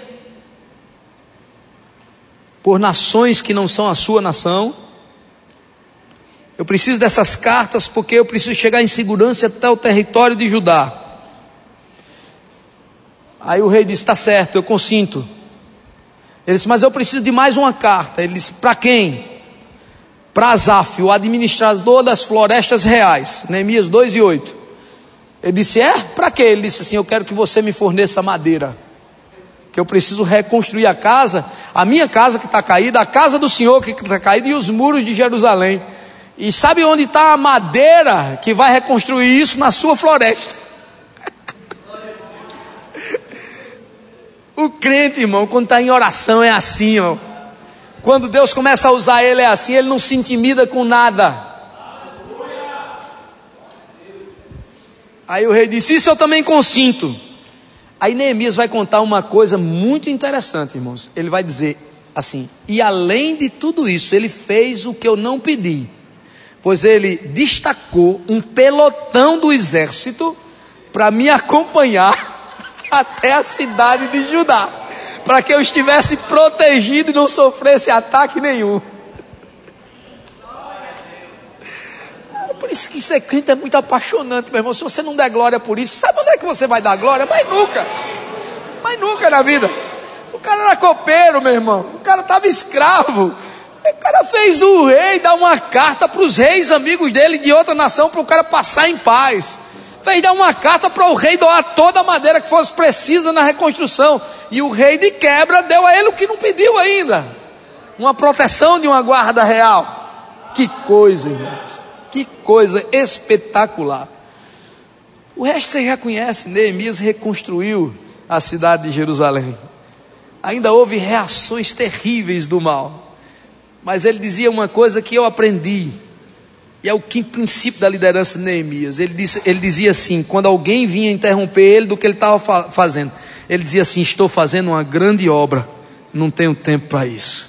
por nações que não são a sua nação. Eu preciso dessas cartas porque eu preciso chegar em segurança até o território de Judá. Aí o rei disse, está certo, eu consinto. Ele disse, mas eu preciso de mais uma carta. Ele disse, para quem? Para Asaf, o administrador das florestas reais. Neemias dois e oito. Ele disse, é? Para quê? Ele disse assim, eu quero que você me forneça madeira, que eu preciso reconstruir a casa, a minha casa que está caída, a casa do Senhor que está caída, e os muros de Jerusalém. E sabe onde está a madeira que vai reconstruir isso? Na sua floresta. O crente, irmão, quando está em oração é assim, ó. Quando Deus começa a usar ele é assim, ele não se intimida com nada. Aí o rei disse, isso eu também consinto. Aí Neemias vai contar uma coisa muito interessante, irmãos. Ele vai dizer assim, e além de tudo isso, ele fez o que eu não pedi, pois ele destacou um pelotão do exército para me acompanhar até a cidade de Judá, para que eu estivesse protegido e não sofresse ataque nenhum. Parece que ser crente é muito apaixonante, meu irmão. Se você não der glória por isso, sabe onde é que você vai dar glória? Mas nunca. Mas nunca na vida. O cara era copeiro, meu irmão. O cara estava escravo. O cara fez o rei dar uma carta para os reis amigos dele de outra nação, para o cara passar em paz. Fez dar uma carta para o rei doar toda a madeira que fosse precisa na reconstrução. E o rei de quebra deu a ele o que não pediu ainda. Uma proteção de uma guarda real. Que coisa, irmãos. Que coisa espetacular. O resto você já conhece. Neemias reconstruiu a cidade de Jerusalém. Ainda houve reações terríveis do mal. Mas ele dizia uma coisa que eu aprendi. E é o quinto princípio da liderança de Neemias. Ele, disse, ele dizia assim, quando alguém vinha interromper ele do que ele estava fa- fazendo. Ele dizia assim, estou fazendo uma grande obra. Não tenho tempo para isso.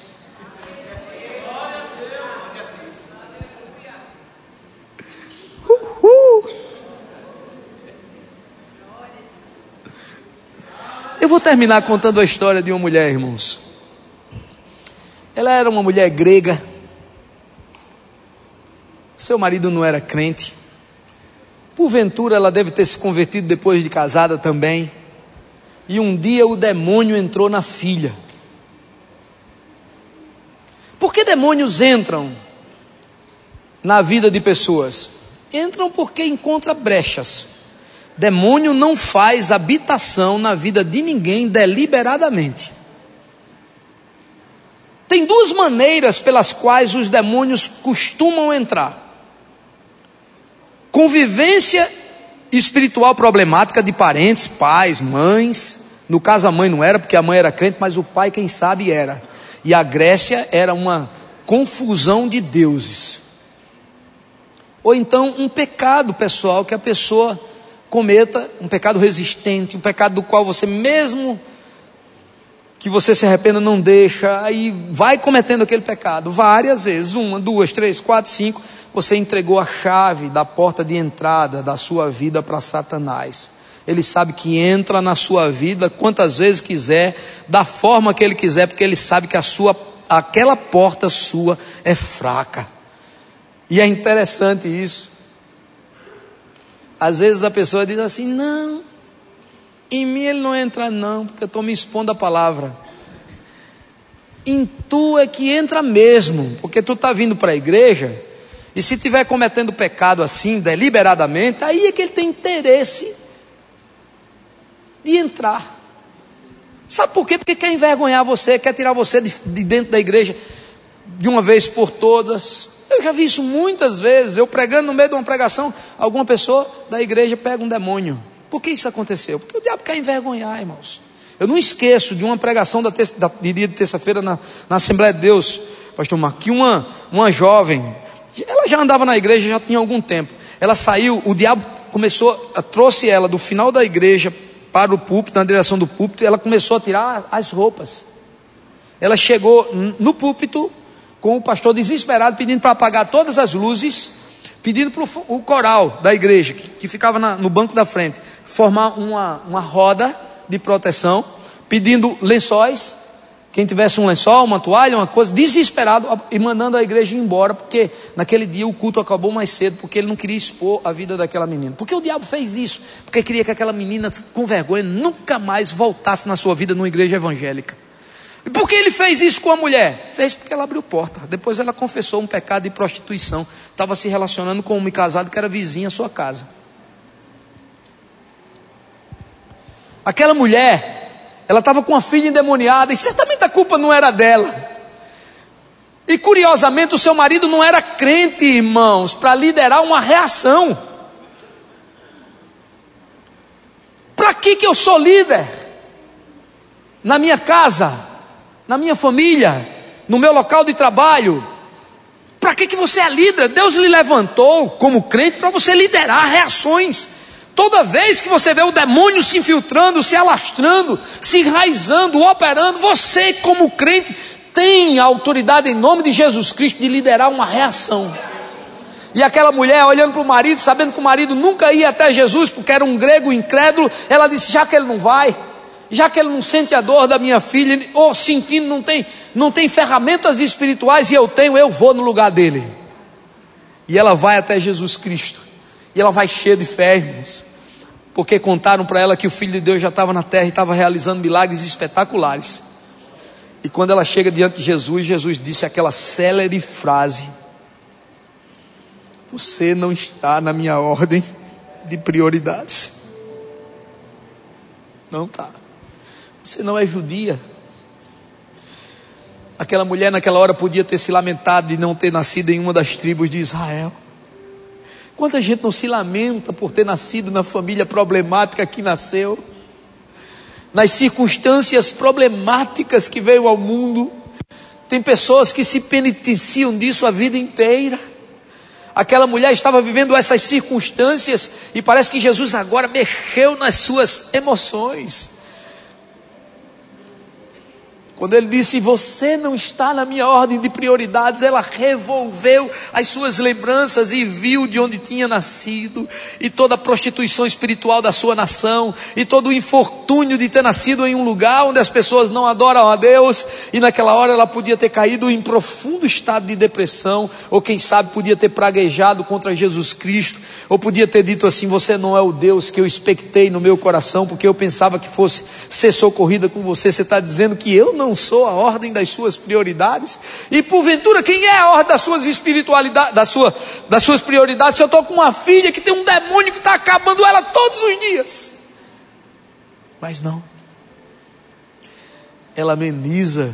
Uhul. Eu vou terminar contando a história de uma mulher, irmãos. Ela era uma mulher grega. Seu marido não era crente. Porventura ela deve ter se convertido depois de casada também. E um dia o demônio entrou na filha. Por que demônios entram na vida de pessoas? Entram porque encontra brechas. Demônio não faz habitação na vida de ninguém deliberadamente. Tem duas maneiras pelas quais os demônios costumam entrar. Convivência espiritual problemática de parentes, pais, mães. No caso a mãe não era, porque a mãe era crente, mas o pai quem sabe era. E a Grécia era uma confusão de deuses. Ou então um pecado pessoal que a pessoa cometa, um pecado resistente, um pecado do qual você mesmo que você se arrependa não deixa, aí vai cometendo aquele pecado várias vezes, uma, duas, três, quatro, cinco, você entregou a chave da porta de entrada da sua vida para Satanás. Ele sabe que entra na sua vida quantas vezes quiser, da forma que ele quiser, porque ele sabe que a sua, aquela porta sua é fraca. E é interessante isso. Às vezes a pessoa diz assim, não, em mim ele não entra não, porque eu estou me expondo à palavra. Em tu é que entra mesmo, porque tu está vindo para a igreja, e se estiver cometendo pecado assim, deliberadamente, aí é que ele tem interesse de entrar. Sabe por quê? Porque quer envergonhar você, quer tirar você de, de dentro da igreja, de uma vez por todas. Eu já vi isso muitas vezes, eu pregando no meio de uma pregação, alguma pessoa da igreja pega um demônio. Por que isso aconteceu? Porque o diabo quer envergonhar, irmãos. Eu não esqueço de uma pregação da terça, da, de dia de terça-feira na, na Assembleia de Deus, pastor Marcos, que uma, uma jovem, ela já andava na igreja já tinha algum tempo, ela saiu, o diabo começou, trouxe ela do final da igreja para o púlpito, na direção do púlpito, e ela começou a tirar as roupas. Ela chegou no púlpito com o pastor desesperado, pedindo para apagar todas as luzes, pedindo para o coral da igreja, que, que ficava na, no banco da frente, formar uma, uma roda de proteção, pedindo lençóis, quem tivesse um lençol, uma toalha, uma coisa, desesperado, e mandando a igreja ir embora, porque naquele dia o culto acabou mais cedo, porque ele não queria expor a vida daquela menina. Porque o diabo fez isso? Porque queria que aquela menina, com vergonha, nunca mais voltasse na sua vida numa igreja evangélica. E por que ele fez isso com a mulher? Fez porque ela abriu porta. Depois ela confessou um pecado de prostituição. Estava se relacionando com um homem casado que era vizinho à sua casa. Aquela mulher, ela estava com a filha endemoniada, e certamente a culpa não era dela. E curiosamente o seu marido não era crente, irmãos, para liderar uma reação. Para que que eu sou líder? Na minha casa, na minha família, no meu local de trabalho. Para que que você é líder? Deus lhe levantou como crente para você liderar reações. Toda vez que você vê o demônio se infiltrando, se alastrando, se enraizando, operando, você como crente tem a autoridade em nome de Jesus Cristo de liderar uma reação. E aquela mulher olhando para o marido, sabendo que o marido nunca ia até Jesus, porque era um grego incrédulo, ela disse, já que ele não vai, já que ele não sente a dor da minha filha, ou sentindo, não tem, não tem ferramentas espirituais, e eu tenho, eu vou no lugar dele. E ela vai até Jesus Cristo. E ela vai cheia de fé, irmãos. Porque contaram para ela que o Filho de Deus já estava na terra e estava realizando milagres espetaculares. E quando ela chega diante de Jesus, Jesus disse aquela célere frase: você não está na minha ordem de prioridades. Não está. Você não é judia. Aquela mulher naquela hora podia ter se lamentado de não ter nascido em uma das tribos de Israel. Quanta gente não se lamenta por ter nascido na família problemática que nasceu, nas circunstâncias problemáticas que veio ao mundo. Tem pessoas que se penitenciam disso a vida inteira. Aquela mulher estava vivendo essas circunstâncias e parece que Jesus agora mexeu nas suas emoções. Quando ele disse, você não está na minha ordem de prioridades, ela revolveu as suas lembranças e viu de onde tinha nascido, e toda a prostituição espiritual da sua nação, e todo o infortúnio de ter nascido em um lugar onde as pessoas não adoram a Deus, e naquela hora ela podia ter caído em profundo estado de depressão, ou quem sabe podia ter praguejado contra Jesus Cristo, ou podia ter dito assim, você não é o Deus que eu expectei no meu coração, porque eu pensava que fosse ser socorrida com você, você está dizendo que eu não Não sou a ordem das suas prioridades. E porventura, quem é a ordem das suas espiritualidades, da sua, das suas prioridades? Se eu estou com uma filha que tem um demônio que está acabando ela todos os dias. Mas não. Ela ameniza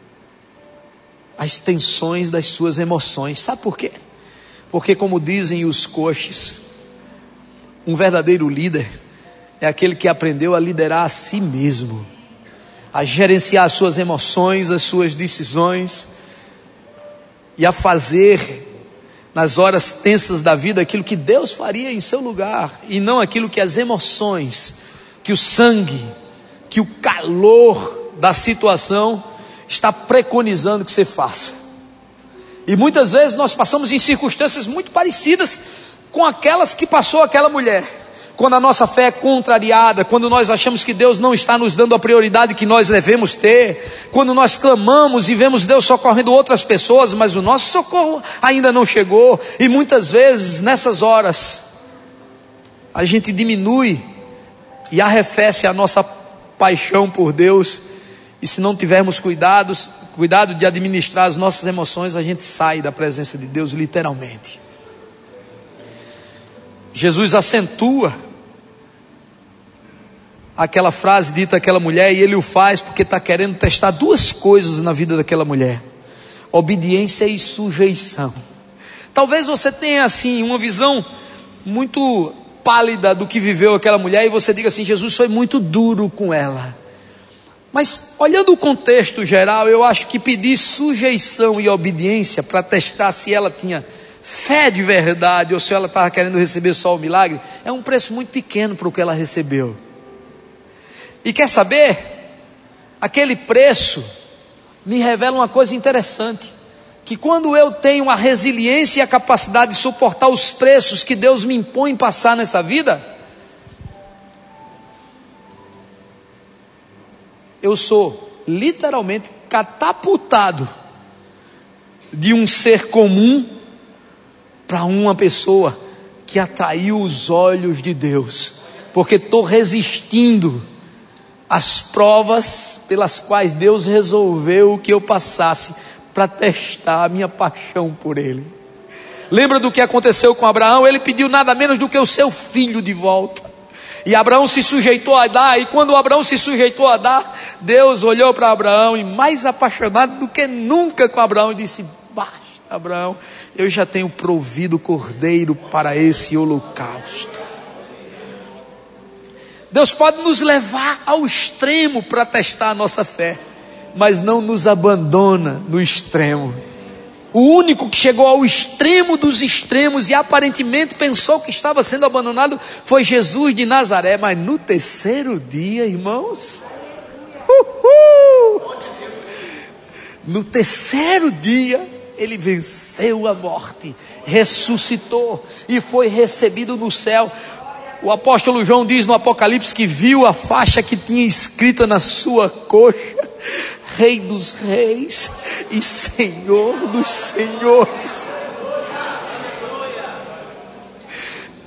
as tensões das suas emoções. Sabe por quê? Porque, como dizem os coaches, um verdadeiro líder é aquele que aprendeu a liderar a si mesmo, a gerenciar as suas emoções, as suas decisões, e a fazer nas horas tensas da vida aquilo que Deus faria em seu lugar, e não aquilo que as emoções, que o sangue, que o calor da situação está preconizando que você faça. E muitas vezes nós passamos em circunstâncias muito parecidas com aquelas que passou aquela mulher. Quando a nossa fé é contrariada, quando nós achamos que Deus não está nos dando a prioridade que nós devemos ter, quando nós clamamos e vemos Deus socorrendo outras pessoas, mas o nosso socorro ainda não chegou, e muitas vezes nessas horas, a gente diminui e arrefece a nossa paixão por Deus, e se não tivermos cuidados, cuidado de administrar as nossas emoções, a gente sai da presença de Deus literalmente. Jesus acentua aquela frase dita àquela mulher, e ele o faz porque está querendo testar duas coisas na vida daquela mulher: obediência e sujeição. Talvez você tenha assim uma visão muito pálida do que viveu aquela mulher, e você diga assim, Jesus foi muito duro com ela. Mas olhando o contexto geral, eu acho que pedir sujeição e obediência para testar se ela tinha fé de verdade, ou se ela estava querendo receber só o milagre, é um preço muito pequeno para o que ela recebeu. E quer saber? Aquele preço me revela uma coisa interessante, que quando eu tenho a resiliência e a capacidade de suportar os preços que Deus me impõe passar nessa vida, eu sou literalmente catapultado de um ser comum para uma pessoa que atraiu os olhos de Deus, porque estou resistindo às provas pelas quais Deus resolveu que eu passasse para testar a minha paixão por Ele. Lembra do que aconteceu com Abraão? Ele pediu nada menos do que o seu filho de volta, e Abraão se sujeitou a dar, e quando Abraão se sujeitou a dar, Deus olhou para Abraão, e mais apaixonado do que nunca com Abraão, disse, basta Abraão, eu já tenho provido o cordeiro para esse holocausto. Deus pode nos levar ao extremo para testar a nossa fé, mas não nos abandona no extremo. O único que chegou ao extremo dos extremos e aparentemente pensou que estava sendo abandonado foi Jesus de Nazaré, mas no terceiro dia, irmãos, uhul, no terceiro dia, ele venceu a morte, ressuscitou e foi recebido no céu. O apóstolo João diz no Apocalipse que viu a faixa que tinha escrita na sua coxa: Rei dos Reis e Senhor dos Senhores.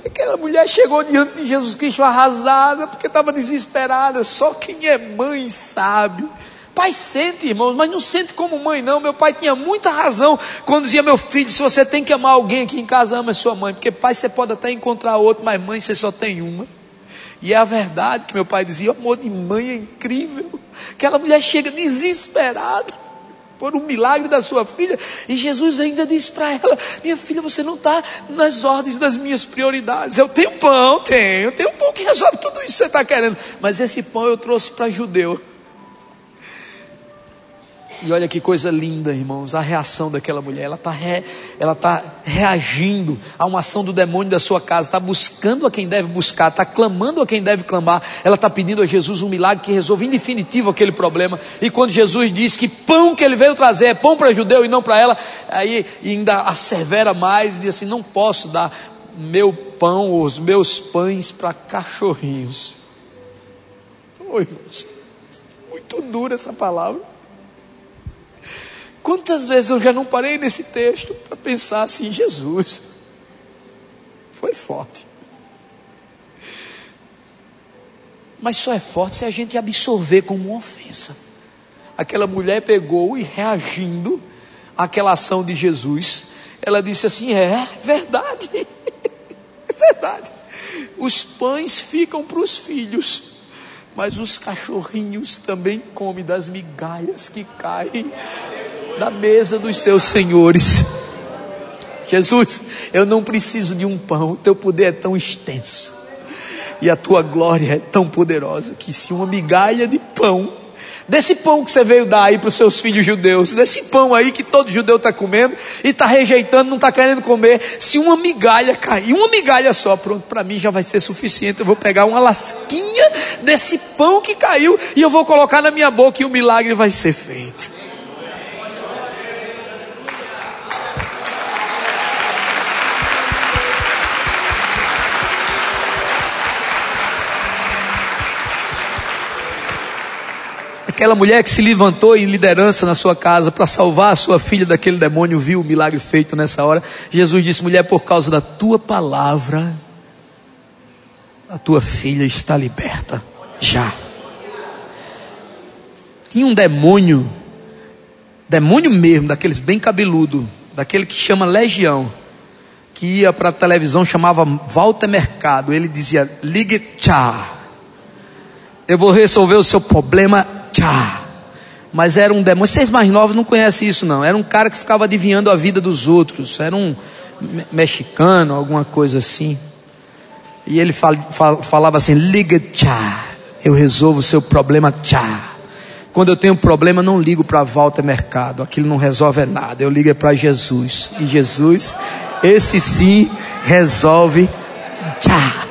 Aquela mulher chegou diante de Jesus Cristo arrasada, porque estava desesperada. Só quem é mãe sabe. Pai sente, irmãos, mas não sente como mãe não. Meu pai tinha muita razão quando dizia: meu filho, se você tem que amar alguém aqui em casa, ama a sua mãe. Porque pai você pode até encontrar outro, mas mãe você só tem uma. E é a verdade que meu pai dizia: o amor de mãe é incrível. Aquela mulher chega desesperada por um milagre da sua filha, e Jesus ainda diz para ela: minha filha, você não está nas ordens das minhas prioridades. Eu tenho pão, tenho, eu tenho pão que resolve tudo isso que você está querendo, mas esse pão eu trouxe para judeu. E olha que coisa linda, irmãos, a reação daquela mulher. Ela está re, ela tá reagindo a uma ação do demônio da sua casa. Está buscando a quem deve buscar, está clamando a quem deve clamar. Ela está pedindo a Jesus um milagre que resolva em definitivo aquele problema. E quando Jesus diz que pão que ele veio trazer é pão para judeu e não para ela, aí ainda assevera mais e diz assim: não posso dar meu pão, os meus pães para cachorrinhos. Oi, irmãos, muito dura essa palavra. Quantas vezes eu já não parei nesse texto para pensar assim: Jesus, foi forte. Mas só é forte se a gente absorver como uma ofensa. Aquela mulher pegou e, reagindo àquela ação de Jesus, ela disse assim: é verdade, é verdade. Os pães ficam para os filhos, mas os cachorrinhos também comem das migalhas que caem da mesa dos seus senhores. Jesus, eu não preciso de um pão, o teu poder é tão extenso e a tua glória é tão poderosa, que se uma migalha de pão, desse pão que você veio dar aí para os seus filhos judeus, desse pão aí que todo judeu está comendo e está rejeitando, não está querendo comer, se uma migalha cair, uma migalha só, pronto, para mim já vai ser suficiente. Eu vou pegar uma lasquinha desse pão que caiu e eu vou colocar na minha boca e o milagre vai ser feito. Aquela mulher que se levantou em liderança na sua casa para salvar a sua filha daquele demônio, viu o milagre feito nessa hora. Jesus disse: mulher, por causa da tua palavra, a tua filha está liberta. Já. Tinha um demônio, demônio mesmo, daqueles bem cabeludo, daquele que chama Legião, que ia para a televisão, chamava Walter Mercado. Ele dizia: ligue tchá, eu vou resolver o seu problema tchá. Mas era um demônio. Vocês mais novos não conhecem isso não. Era um cara que ficava adivinhando a vida dos outros. Era um me- mexicano, alguma coisa assim. E ele fal, fal, falava assim: liga tchá, eu resolvo o seu problema tchá. Quando eu tenho um problema, não ligo para Walter Mercado, aquilo não resolve nada. Eu ligo para Jesus, e Jesus, esse sim resolve tchá.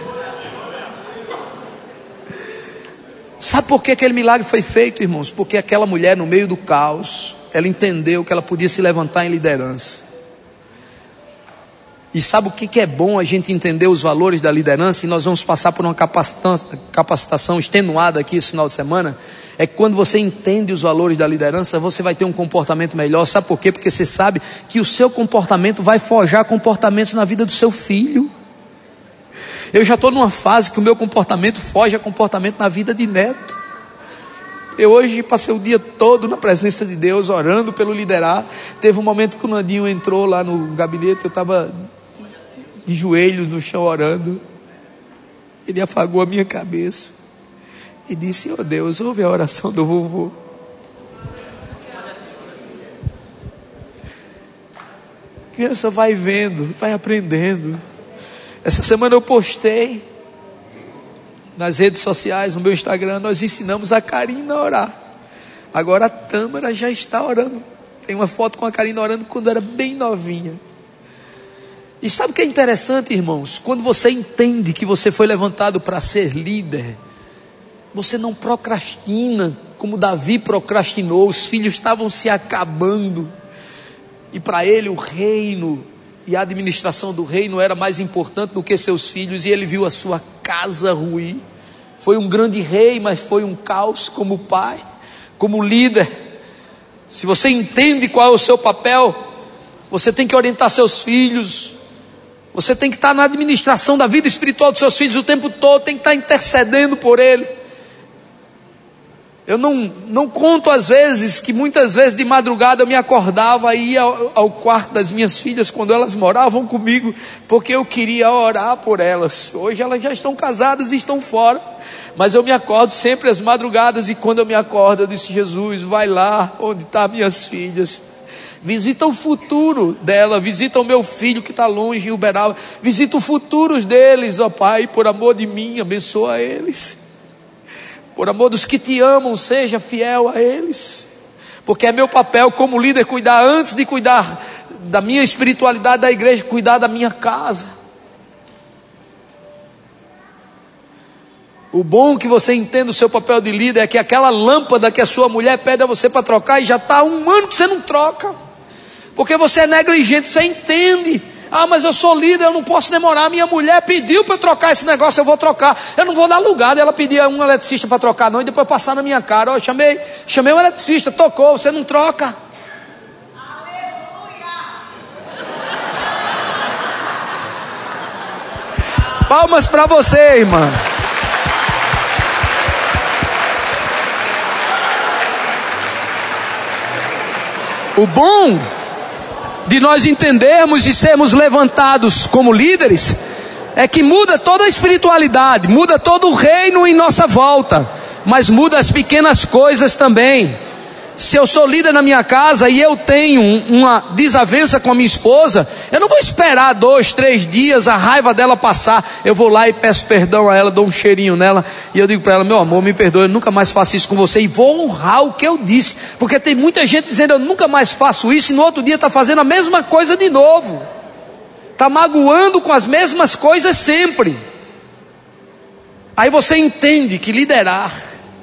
Sabe por que aquele milagre foi feito, irmãos? Porque aquela mulher, no meio do caos, ela entendeu que ela podia se levantar em liderança. E sabe o que que é bom a gente entender os valores da liderança? E nós vamos passar por uma capacitação extenuada aqui esse final de semana. É que quando você entende os valores da liderança, você vai ter um comportamento melhor. Sabe por quê? Porque você sabe que o seu comportamento vai forjar comportamentos na vida do seu filho. Eu já estou numa fase que o meu comportamento foge a comportamento na vida de neto. Eu hoje passei o dia todo na presença de Deus, orando pelo liderar. Teve um momento que o Nandinho entrou lá no gabinete, eu estava de joelhos no chão orando. Ele afagou a minha cabeça e disse: oh Deus, ouve a oração do vovô. A criança vai vendo, vai aprendendo. Essa semana eu postei nas redes sociais, no meu Instagram, nós ensinamos a Karina a orar. Agora a Tâmara já está orando. Tem uma foto com a Karina orando quando era bem novinha. E sabe o que é interessante, irmãos? Quando você entende que você foi levantado para ser líder, você não procrastina como Davi procrastinou. Os filhos estavam se acabando e para ele o reino e a administração do reino era mais importante do que seus filhos, e ele viu a sua casa ruir. Foi um grande rei, mas foi um caos como pai, como líder. Se você entende qual é o seu papel, você tem que orientar seus filhos Você tem que estar na administração da vida espiritual dos seus filhos o tempo todo, tem que estar intercedendo por ele. Eu não, não conto às vezes que muitas vezes de madrugada eu me acordava e ia ao, ao quarto das minhas filhas quando elas moravam comigo, porque eu queria orar por elas. Hoje elas já estão casadas e estão fora, mas eu me acordo sempre às madrugadas, e quando eu me acordo eu disse: Jesus, vai lá onde estão minhas filhas, visita o futuro dela, visita o meu filho que está longe em Uberaba, visita o futuro deles, ó Pai, por amor de mim, abençoa eles, por amor dos que te amam, seja fiel a eles, porque é meu papel como líder cuidar, antes de cuidar da minha espiritualidade da igreja, cuidar da minha casa. O bom que você entenda o seu papel de líder é que aquela lâmpada que a sua mulher pede a você para trocar, e já está há um ano que você não troca, porque você é negligente. Você entende: ah, mas eu sou líder, eu não posso demorar, minha mulher pediu para eu trocar esse negócio, eu vou trocar, eu não vou dar lugar dela pedir um eletricista para trocar não, e depois passar na minha cara: ó, eu chamei, chamei um eletricista, tocou, você não troca. Aleluia! Palmas para você, irmã. O bom de nós entendermos e sermos levantados como líderes é que muda toda a espiritualidade, muda todo o reino em nossa volta, mas muda as pequenas coisas também. Se eu sou líder na minha casa e eu tenho uma desavença com a minha esposa, eu não vou esperar dois, três dias a raiva dela passar. Eu vou lá e peço perdão a ela, dou um cheirinho nela e eu digo para ela: meu amor, me perdoe, eu nunca mais faço isso com você, e vou honrar o que eu disse, porque tem muita gente dizendo: eu nunca mais faço isso, e no outro dia está fazendo a mesma coisa de novo, está magoando com as mesmas coisas sempre. Aí você entende que liderar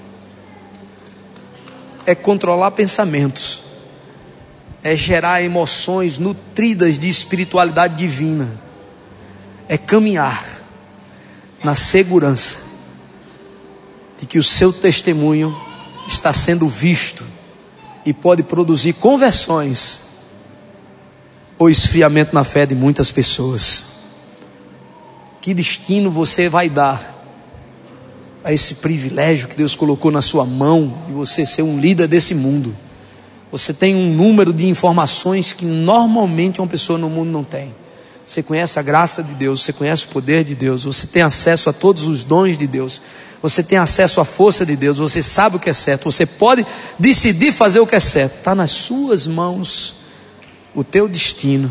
é controlar pensamentos, é gerar emoções nutridas de espiritualidade divina, é caminhar na segurança de que o seu testemunho está sendo visto e pode produzir conversões ou esfriamento na fé de muitas pessoas. Que destino você vai dar a esse privilégio que Deus colocou na sua mão, de você ser um líder desse mundo? Você tem um número de informações que normalmente uma pessoa no mundo não tem. Você conhece a graça de Deus, você conhece o poder de Deus, você tem acesso a todos os dons de Deus, você tem acesso à força de Deus, você sabe o que é certo, você pode decidir fazer o que é certo. Está nas suas mãos o teu destino,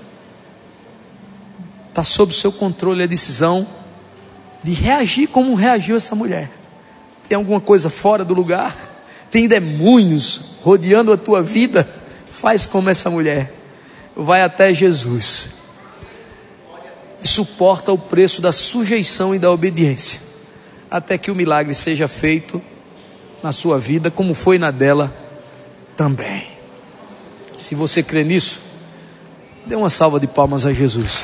está sob o seu controle a decisão de reagir como reagiu essa mulher. Tem alguma coisa fora do lugar? Tem demônios rodeando a tua vida? Faz como essa mulher, vai até Jesus e suporta o preço da sujeição e da obediência, até que o milagre seja feito na sua vida, como foi na dela também. Se você crê nisso, dê uma salva de palmas a Jesus.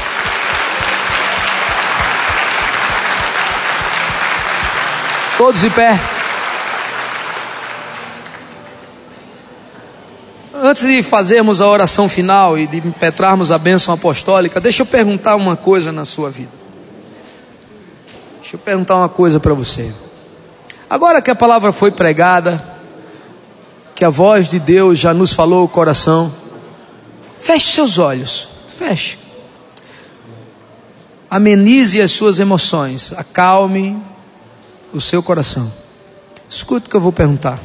Todos de pé. Antes de fazermos a oração final e de impetrarmos a bênção apostólica, deixa eu perguntar uma coisa na sua vida. Deixa eu perguntar uma coisa para você. Agora que a palavra foi pregada, que a voz de Deus já nos falou o coração, feche seus olhos, feche. Amenize as suas emoções, acalme o seu coração. Escuta o que eu vou perguntar.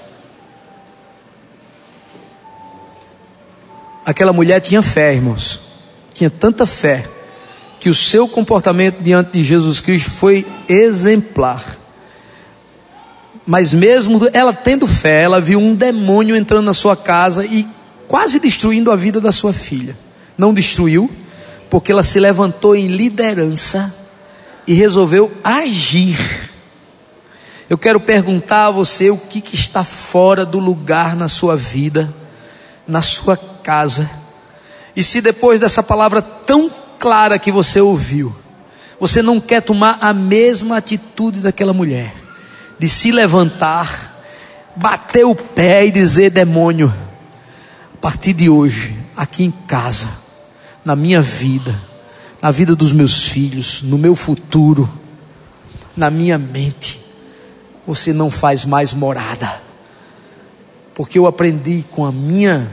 Aquela mulher tinha fé, irmãos, tinha tanta fé, que o seu comportamento diante de Jesus Cristo foi exemplar. Mas mesmo ela tendo fé, ela viu um demônio entrando na sua casa e quase destruindo a vida da sua filha. Não destruiu, porque ela se levantou em liderança e resolveu agir. Eu quero perguntar a você o que, que está fora do lugar na sua vida, na sua casa. E se depois dessa palavra tão clara que você ouviu, você não quer tomar a mesma atitude daquela mulher, de se levantar, bater o pé e dizer: demônio, a partir de hoje, aqui em casa, na minha vida, na vida dos meus filhos, no meu futuro, na minha mente, você não faz mais morada. Porque eu aprendi com a minha,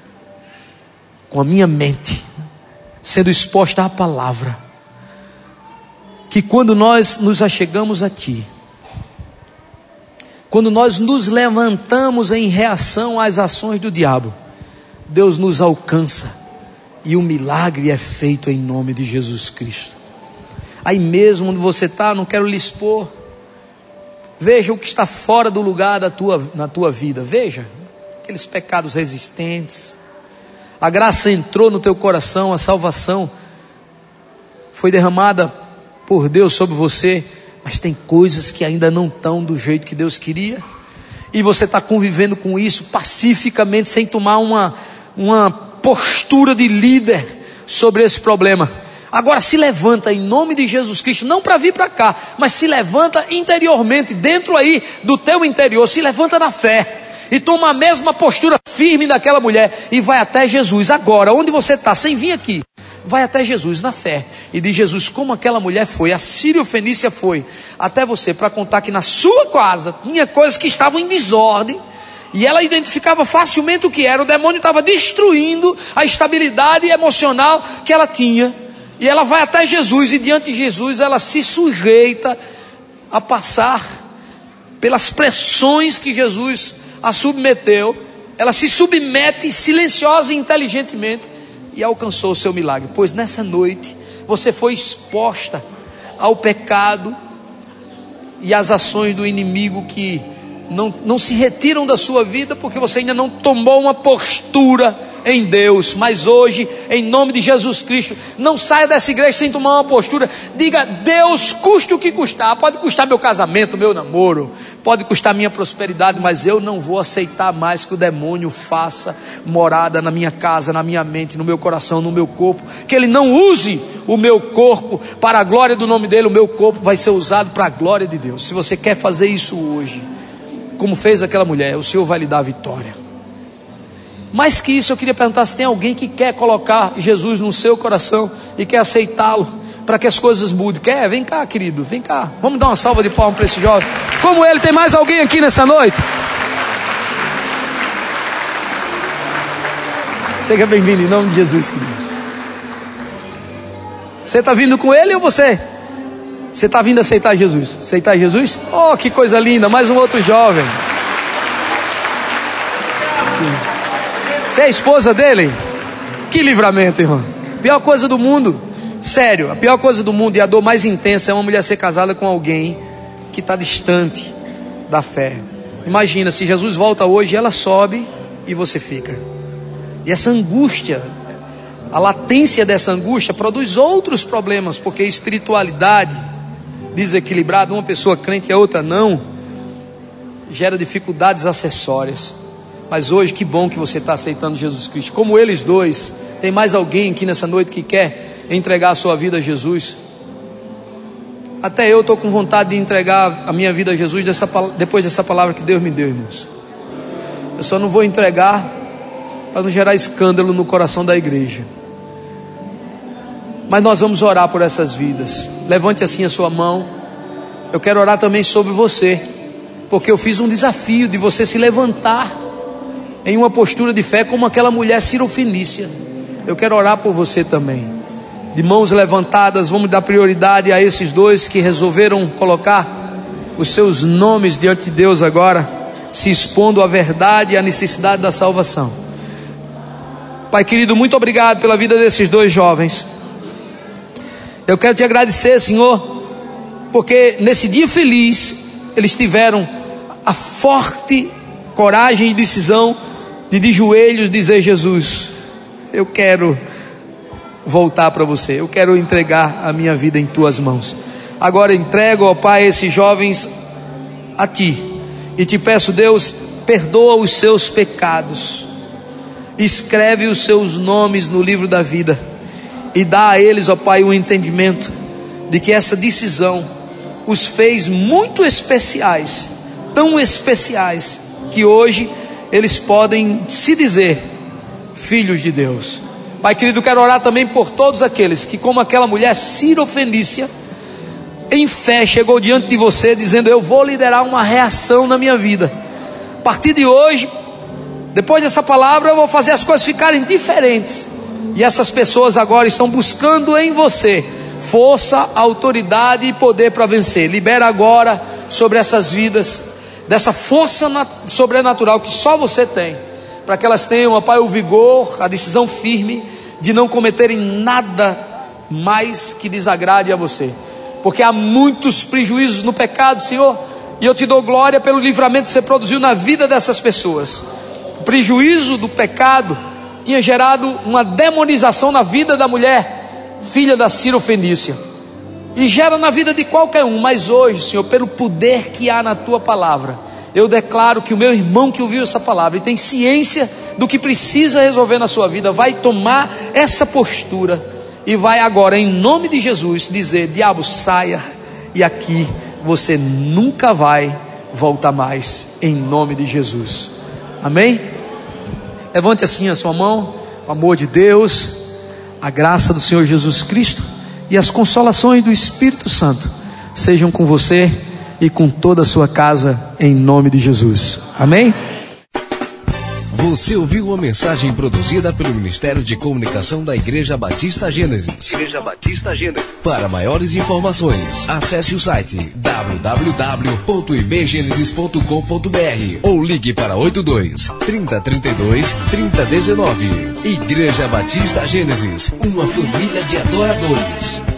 com a minha mente, sendo exposta à palavra, que quando nós nos achegamos a Ti, quando nós nos levantamos em reação às ações do diabo, Deus nos alcança e o milagre é feito em nome de Jesus Cristo. Aí mesmo onde você está, não quero lhe expor, veja o que está fora do lugar da tua, na tua vida. Veja aqueles pecados resistentes. A graça entrou no teu coração, a salvação foi derramada por Deus sobre você, mas tem coisas que ainda não estão do jeito que Deus queria, e você está convivendo com isso pacificamente, sem tomar uma, uma postura de líder sobre esse problema. Agora se levanta em nome de Jesus Cristo, não para vir para cá, mas se levanta interiormente, dentro aí do teu interior, se levanta na fé, e toma a mesma postura firme daquela mulher, e vai até Jesus. Agora, onde você está, sem vir aqui, vai até Jesus na fé, e diz: Jesus, como aquela mulher foi, a Sírio-Fenícia foi, até você, para contar que na sua casa, tinha coisas que estavam em desordem, e ela identificava facilmente o que era, o demônio estava destruindo a estabilidade emocional que ela tinha, e ela vai até Jesus, e diante de Jesus, ela se sujeita a passar pelas pressões que Jesus a submeteu, ela se submete silenciosa e inteligentemente, e alcançou o seu milagre. Pois nessa noite, você foi exposta ao pecado e às ações do inimigo que não, não se retiram da sua vida, porque você ainda não tomou uma postura em Deus. Mas hoje, em nome de Jesus Cristo, não saia dessa igreja sem tomar uma postura. Diga: Deus, custe o que custar, pode custar meu casamento, meu namoro, pode custar minha prosperidade, mas eu não vou aceitar mais que o demônio faça morada na minha casa, na minha mente, no meu coração, no meu corpo, que ele não use o meu corpo para a glória do nome dele. O meu corpo vai ser usado para a glória de Deus. Se você quer fazer isso hoje, como fez aquela mulher, o Senhor vai lhe dar a vitória. Mais que isso, eu queria perguntar se tem alguém que quer colocar Jesus no seu coração e quer aceitá-lo para que as coisas mudem. Quer? Vem cá, querido, vem cá. Vamos dar uma salva de palmas para esse jovem. Como ele, tem mais alguém aqui nessa noite? Seja bem-vindo em nome de Jesus, querido. Você está vindo com ele ou você? Você está vindo aceitar Jesus? Aceitar Jesus? Oh, que coisa linda, mais um outro jovem. Sim. Você é a esposa dele? Que livramento, irmão. Pior coisa do mundo, sério, a pior coisa do mundo e a dor mais intensa é uma mulher ser casada com alguém que está distante da fé. Imagina, se Jesus volta hoje, ela sobe e você fica. E essa angústia, a latência dessa angústia produz outros problemas, porque espiritualidade desequilibrada, uma pessoa crente e a outra não, gera dificuldades acessórias. Mas hoje, que bom que você está aceitando Jesus Cristo. Como eles dois, tem mais alguém aqui nessa noite que quer entregar a sua vida a Jesus? Até eu estou com vontade de entregar a minha vida a Jesus dessa, depois dessa palavra que Deus me deu, irmãos. Eu só não vou entregar para não gerar escândalo no coração da igreja. Mas nós vamos orar por essas vidas. Levante assim a sua mão. Eu quero orar também sobre você, porque eu fiz um desafio de você se levantar em uma postura de fé como aquela mulher Sírio-Fenícia. Eu quero orar por você também. De mãos levantadas, vamos dar prioridade a esses dois que resolveram colocar os seus nomes diante de Deus agora, se expondo à verdade e à necessidade da salvação. Pai querido, muito obrigado pela vida desses dois jovens. Eu quero te agradecer, Senhor, porque nesse dia feliz eles tiveram a forte coragem e decisão de de joelhos dizer: Jesus, eu quero voltar para você, eu quero entregar a minha vida em tuas mãos. Agora entrego, ó Pai, esses jovens a ti, e te peço, Deus, perdoa os seus pecados, escreve os seus nomes no livro da vida, e dá a eles, ó Pai, o entendimento de que essa decisão os fez muito especiais, tão especiais, que hoje eles podem se dizer filhos de Deus. Pai querido, quero orar também por todos aqueles que, como aquela mulher sirofenícia, em fé chegou diante de você dizendo: eu vou liderar uma reação na minha vida. A partir de hoje, depois dessa palavra, eu vou fazer as coisas ficarem diferentes. E essas pessoas agora estão buscando em você força, autoridade e poder para vencer. Libera agora sobre essas vidas dessa força sobrenatural que só você tem, para que elas tenham, ó Pai, o vigor, a decisão firme de não cometerem nada mais que desagrade a você, porque há muitos prejuízos no pecado, Senhor, e eu te dou glória pelo livramento que você produziu na vida dessas pessoas. O prejuízo do pecado tinha gerado uma demonização na vida da mulher, filha da Sirofenícia, e gera na vida de qualquer um. Mas hoje, Senhor, pelo poder que há na tua palavra, eu declaro que o meu irmão que ouviu essa palavra e tem ciência do que precisa resolver na sua vida, vai tomar essa postura e vai agora, em nome de Jesus, dizer: diabo, saia, e aqui você nunca vai voltar mais, em nome de Jesus. Amém? Levante assim a sua mão. O amor de Deus, a graça do Senhor Jesus Cristo e as consolações do Espírito Santo sejam com você e com toda a sua casa, em nome de Jesus. Amém? Você ouviu uma mensagem produzida pelo Ministério de Comunicação da Igreja Batista Gênesis. Igreja Batista Gênesis. Para maiores informações, acesse o site w w w ponto i b genesis ponto com ponto b r ou ligue para oito dois, trinta, trinta e dois, trinta, dezenove. Igreja Batista Gênesis, uma família de adoradores.